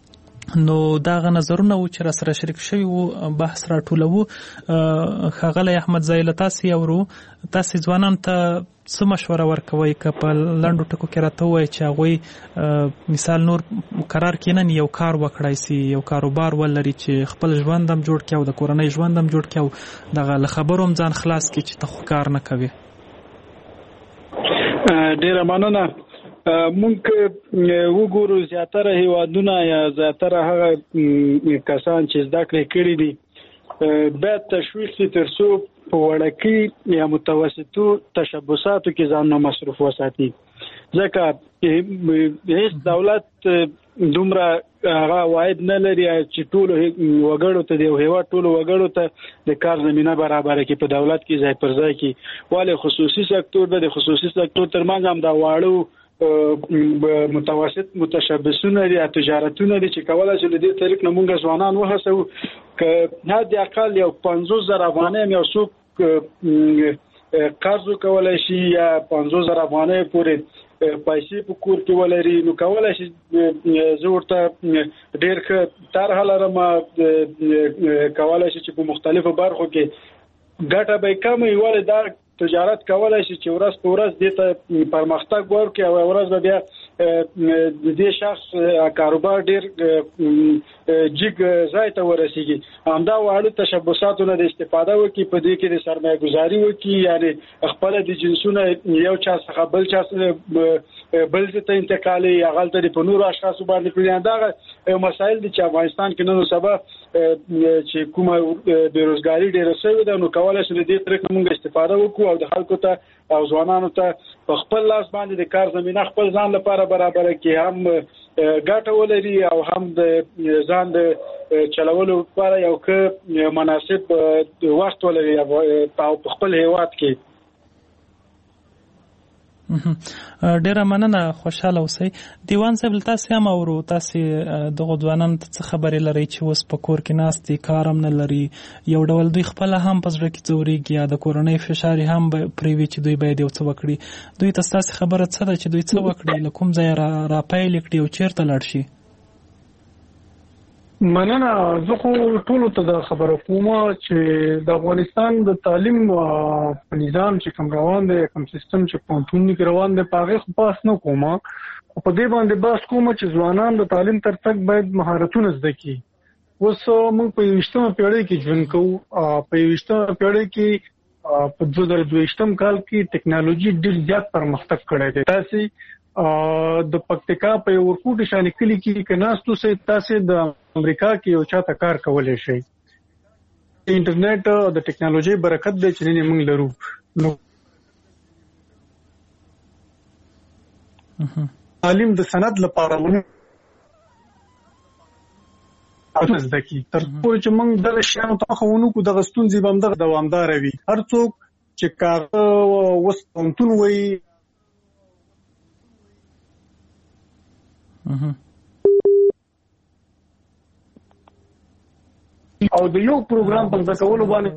نو داغه نظرونه و چې را سره شریک شوي وو بحث راټولوو. ښاغلی احمد زایله تاسې اورو. تاسې ځوانانو ته څه مشوره ورکوئ که په لنډو ټکو کې راته ووایئ چې هغوی مثال نور قرار کېنن یو کار وکړی سي یو کاروبار ولري چې خپل ژوند هم جوړ کړي او د کورنۍ ژوند هم جوړ کړي او دغه له خبرو هم ځان خلاص کړي چې ته خو کار نه کوې. ډېره مننه. مونږ وګورو زیاتره هیوادونه یا زیاتره هغه کسان چې زده کړې کړي دي باید تشویق شي تر څو په وړکي یا متوسطو تشبثاتو کې ځان مصروف وساتي. ځکه هیڅ دولت دومره هغه عواید نه لري چې ټولو وګړو ته د هیواد ټولو وګړو ته د کار زمینه برابره کړي په دولت کې ځای پر ځای کړي. ولې خصوصي سکتور د خصوصي سکتور ترمنځ هم د واړو متوسط متشبثونه دي تجارتونه دي چې کولای شي له دې طریق نه مونږ ځوانان وهڅو که حد اقل یو 50,000 افغانۍ یو څوک قرض کولای شي یا 50,000 افغانۍ پورې پیسې په کور کې ولري نو کولای شي زه ورته ډېر ښه طرحه لرم کولای شي چې په مختلفو برخو کې ګټه به کمه وي. ولې دا تجارت کولای شي چې ورځ په ورځ دې ته پرمختګ ورکړي او ورځ به بیا د دې شخص کاروبار ډېر جګ ځای ته ورسیږي. همدا واړه تشبثاتو نه د استفاده وکړي په دې کې د سرمایه گذاري وکړي یعنی خپل د جنسونه یو چا څخه بل چا بل ته انتقالي هغه په نورو اشخاصو باندې کړي. دا مسایل دي چې افغانستان کې نن سبا چې کومه بیروزګاری ډېره شوې ده نو کولای شي د دې طریقې موږ استفاده وکړو او د خلکو ته او ځوانانو ته په خپل لاس باندې د کار زمينه خپل ځان لپاره برابر کړي هم ګټه ولري او هم د ځان د چلولو لپاره یو ښه مناسب وخت ولري په خپل هیواد کې. ډیره مننه خوشاله اوسئ. دیوان صاحب تاسو هم اورو تاسو د غوډوانان څه خبرې لري چې اوس په کور کې ناست دي کار هم نه لري یو ډول دوی خپل هم پزړه کې ځوريږي یا د کورونی فشار هم پریوي چې دوی باید یو څه وکړي دوی تاسو خبره څه ده چې دوی څه وکړي لکه ځای را پایل کړي او چیرته لاړ شي. مننه. زه خو ټولو ته د خبرو کوم چې د افغانستان د تعلیم نظام چې کوم روان دی کوم سیستم چې پونتون کې روان دی په هغه خاص نه کوم خو په دې باندې بحث کوم چې ځوانان د تعلیم ترڅنګ باید مهارتونه زده کړي. اوس موږ په 20مه پیړۍ کې ژوند کوو. په 20مه پیړۍ کې په 2022 کال کې ټیکنالوژي ډېر زیات پرمختګ کړی دی. تاسو د پکتیکا په ورکوټ شان کلی کې کناستو سه تاسو د امریکا کې یو چاته کار کولای شي. انټرنیټ د ټیکنالوژي برکت دی چې نه موږ لرو. نو تعلیم د سند لپاره مونږ اساس دکی تر څو چې موږ د شیانو ته خونو کو د غستون زیبم د دوامدار وي. هر څوک چې کار وستونتون وي او د یو پروګرام په ځکولو باندې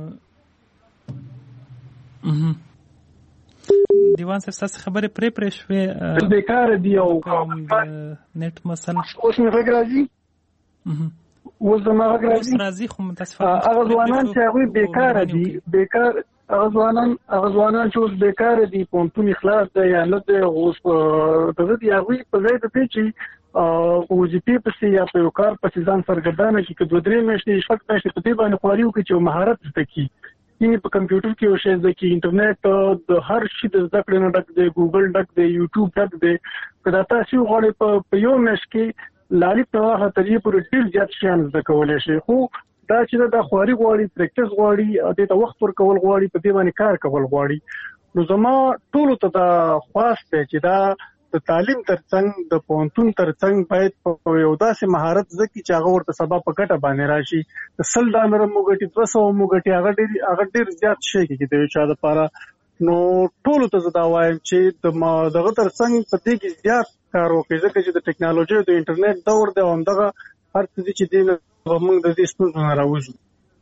دیوان صاحب تاسو خبرې پرې شوې بیکار دی او نت مثلا اوس مې غږ راځي اوس ما غږ راځي خو متاسفانه هغه ځوانان چې هغه بیکار دي هغه ځوانان چې اوس بیکار دي پونتون اخلاص دی یا نه دی اوس دغه دی هغه په ځای د چې او جی پی پسې یا په کار پسې ځان سرګردانه کې که 2-3 میاشتې شپږ میاشتې په دې باندې خواري وکړي چې مهارت زده کړي. په کمپیوټر کې یو شی زده کړي انټرنیټ د هر شي د زده کړې نه ډک دی ګوګل ډک دی یوټیوب ډک دی که دا تاسو غواړئ په یو میاشت کې لالي په واخه ترې پر ډیر زیات شیان زده کولای شي. خو دا چې دا خواري غواړي پریکټیس غواړي د وخت ورکول غواړي په دې باندې کار کول غواړي. نو زما ټولو ته دا خواست دی چې دا د تعلیم ترڅنګ د پونتون ترڅنګ باید په یو داسې مهارت زکه چې هغه ورته سبا په ګټه باندې راشي. د $100 موګټي 200 موګټي هغه ډیر زیات شي کې د یو چا لپاره. نو ټولو ته دا وایم چې دغه ترڅنګ په دې کې زیات کار وکړي ځکه چې د ټیکنالوژي او د انټرنیټ دور دی او همدغه هر څه چې دی موږ د دې ستونزو نه راوځو.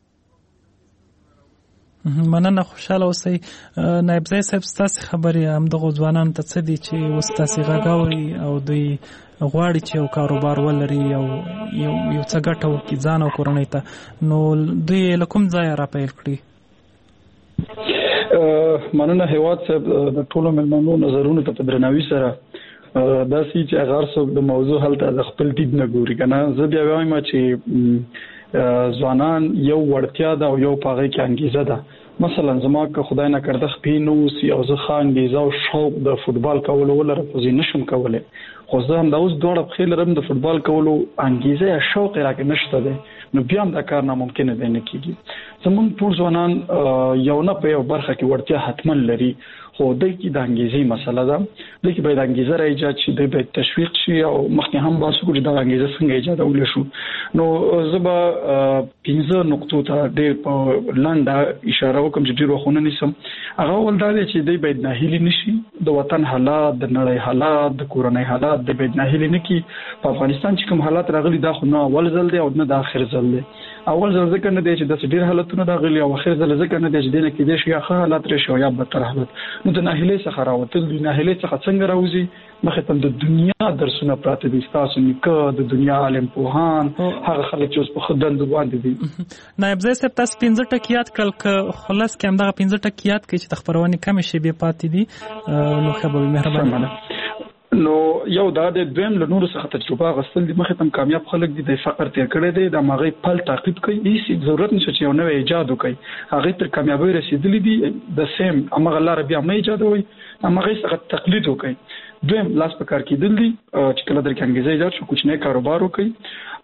مننه خوشاله اوسئ. نائب زای صاحب تاسو خبرې هم د ځوانانو ته څه دي چې اوس تاسو غاګاوي او دوی غواړي چې یو کاروبار ولري او یو څه ګټه وکړي ځان او کورنۍ ته نو دوی له کوم ځایه راپیل کړي؟ مننه هیواد صاحب د ټولو ملمنو نظرونو ته په درناوي سره دا سي چې هغه څوک د موضوع حل ته د خپل دید نه ګوري کنه. زه بیا وایم چې ځوانان یو وړتیا ده او یو پاغه کې انګیزه ده. مثلا زما که خدای نه کړه خپینو سی او زه خان انګیزه او شوق د فوتبال کولو ولر خو زه نشم کولای. خو زه هم دا اوس دوړه په خیل رم د فوتبال کولو انګیزه یا شوق راکې نشته ده نو بیا هم دا کار ناممکن دی نه کیږي. زمونږ ټول ځوانان یو نه په یو برخه کې وړتیا حتما لري خو د کې د انګیزې مسله ده. د کې باید انګیزه را ایجاد شي د باید تشویق شي او مخکې هم باسو چې د انګیزه څنګه ایجادول شو. نو زبا 15 نقطو ته ډېر په لاندې اشاره وکم چې ډېر وخونه نشم. هغه ول دا چې د باید ناهیلی نشي د وطن حالات د نړۍ حالات د کورنۍ حالات د باید ناهیلی نه کی. په افغانستان چې کوم حالات راغلي دا خو نه اول ځل دی او نه د اخر ځل دی. اول ځل ځکه نه دی چې د ډېر حالتونو راغلي او اخر ځل ځکه نه دی چې دنه کې د شي ښه حالات راشي یا بدتر حالات. نو د ناهیلی څخه راوتل د ناهیلی څخه څنګه راوځي مخه ته د دنیا درسونه پراته دي تاسو نیکه د دنیا عالم پوهان هغه خلک چې په خدند باندې دي. نائب زای صاحب تاسو 15 ټکیات کړل ک خلاص کې همدغه 15 ټکیات کې چې د خبرونه کم شي به پاتې دي نو خبر مهرباني. نو یو دا د دویم له نور څخه تجربه غسل دي مخه تم کامیاب خلک دي د فقر تیر کړي دي د ماغي پل تعقیب کوي هیڅ ضرورت نشته چې یو نوې ایجاد وکړي هغه تر کامیابی رسیدلی دي د سیم امغه لار بیا مې ایجاد وي امغه څخه تقلید وکړي. دویم لاس په کار کېدل دي چې کله درکې انګیزه ایجاد شو کوچنی کاروبار وکړي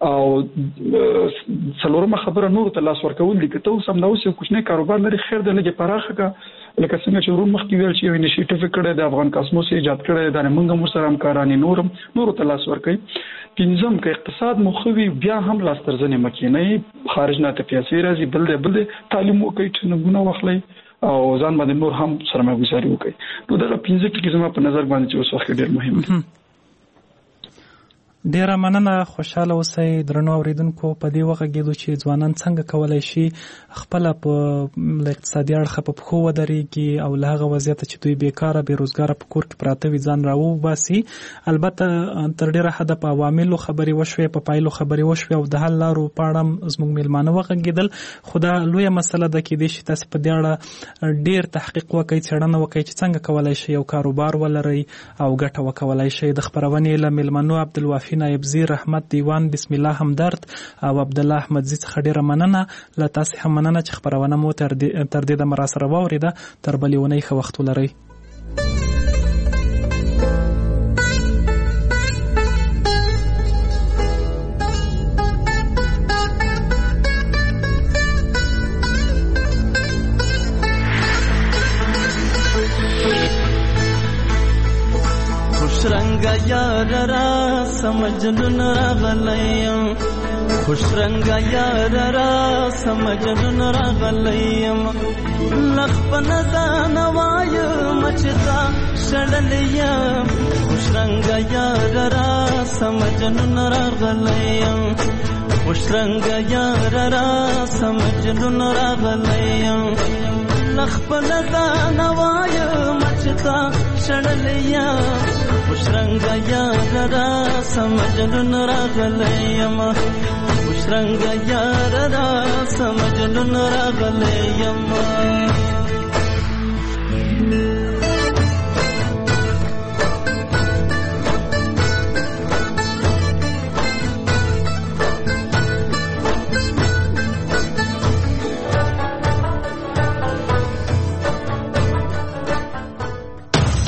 او څلورمه خبره نور ته لاس ورکول دي که ته سم نو سم کوچنی کاروبار لري خیر د لګي پراخه کا لکه څنګه چې ورو مخکې ویل چې انیشیټیو کړی د افغان کاسموس ایجاد کړی د موږ هم سره همکارانی نور ته لاس ورکړي. پنځم که اقتصاد مخوي بیا هم لاس ترځنې مکینې خارج نه ته پیسې راځي بل دې تعلیم وکړي چې نمونه واخلي او ځان باندې نور هم سرمایه‌ګذاري وکړي. نو دا 15 ټکي زما په نظر باندې چې اوس وخت ډېر مهم دي. ډیره مننه. خوشاله اوسئ درنو اوریدونکو. په دې وخت کې چې ځوانان څنګه کولای شي خپل په اقتصادي اړخ په پخو ودرېږي او له هغه وضعیت چې دوی بیکاره بیروزګاره په کور کې پراته وي ځان راوباسي. البته تر ډیره حد په عواملو خبرې وشوي، په پایلو خبرې وشوي او د حل لارو په اړه زموږ میلمانه وغږېدل. خو دا لویه مسله ده کېدای شي تاسو په دې اړه ډیر تحقیق وکړئ، څېړنه وکړئ چې څنګه کولای شي یو کاروبار ولرئ او ګټه وکولای شي. د خپرونې له میلمنو عبدالوافي نایبزي، رحمت دیوان، بسم الله همدرد او عبدالله احمدزي څخه ډیره مننه. له تاسو هم مننه چې خبرونه مو تر دې د مراسره واوریده. تر بلې اونۍ ښه وخت ولرئ. خوشرنگا یار را سمجنون راغلیم، خوشرنگا یار را سمجنون راغلیم، لخپن دانوای مچتا شړلیم، خوشرنگا یار را سمجنون راغلیم، خوشرنگا یار را سمجنون راغلیم، لخپن دانوای مچتا شړلیم، خوشرنگا یار را سمجنون راغلیم، خوشرنگا یار را سمجنون راغلیم.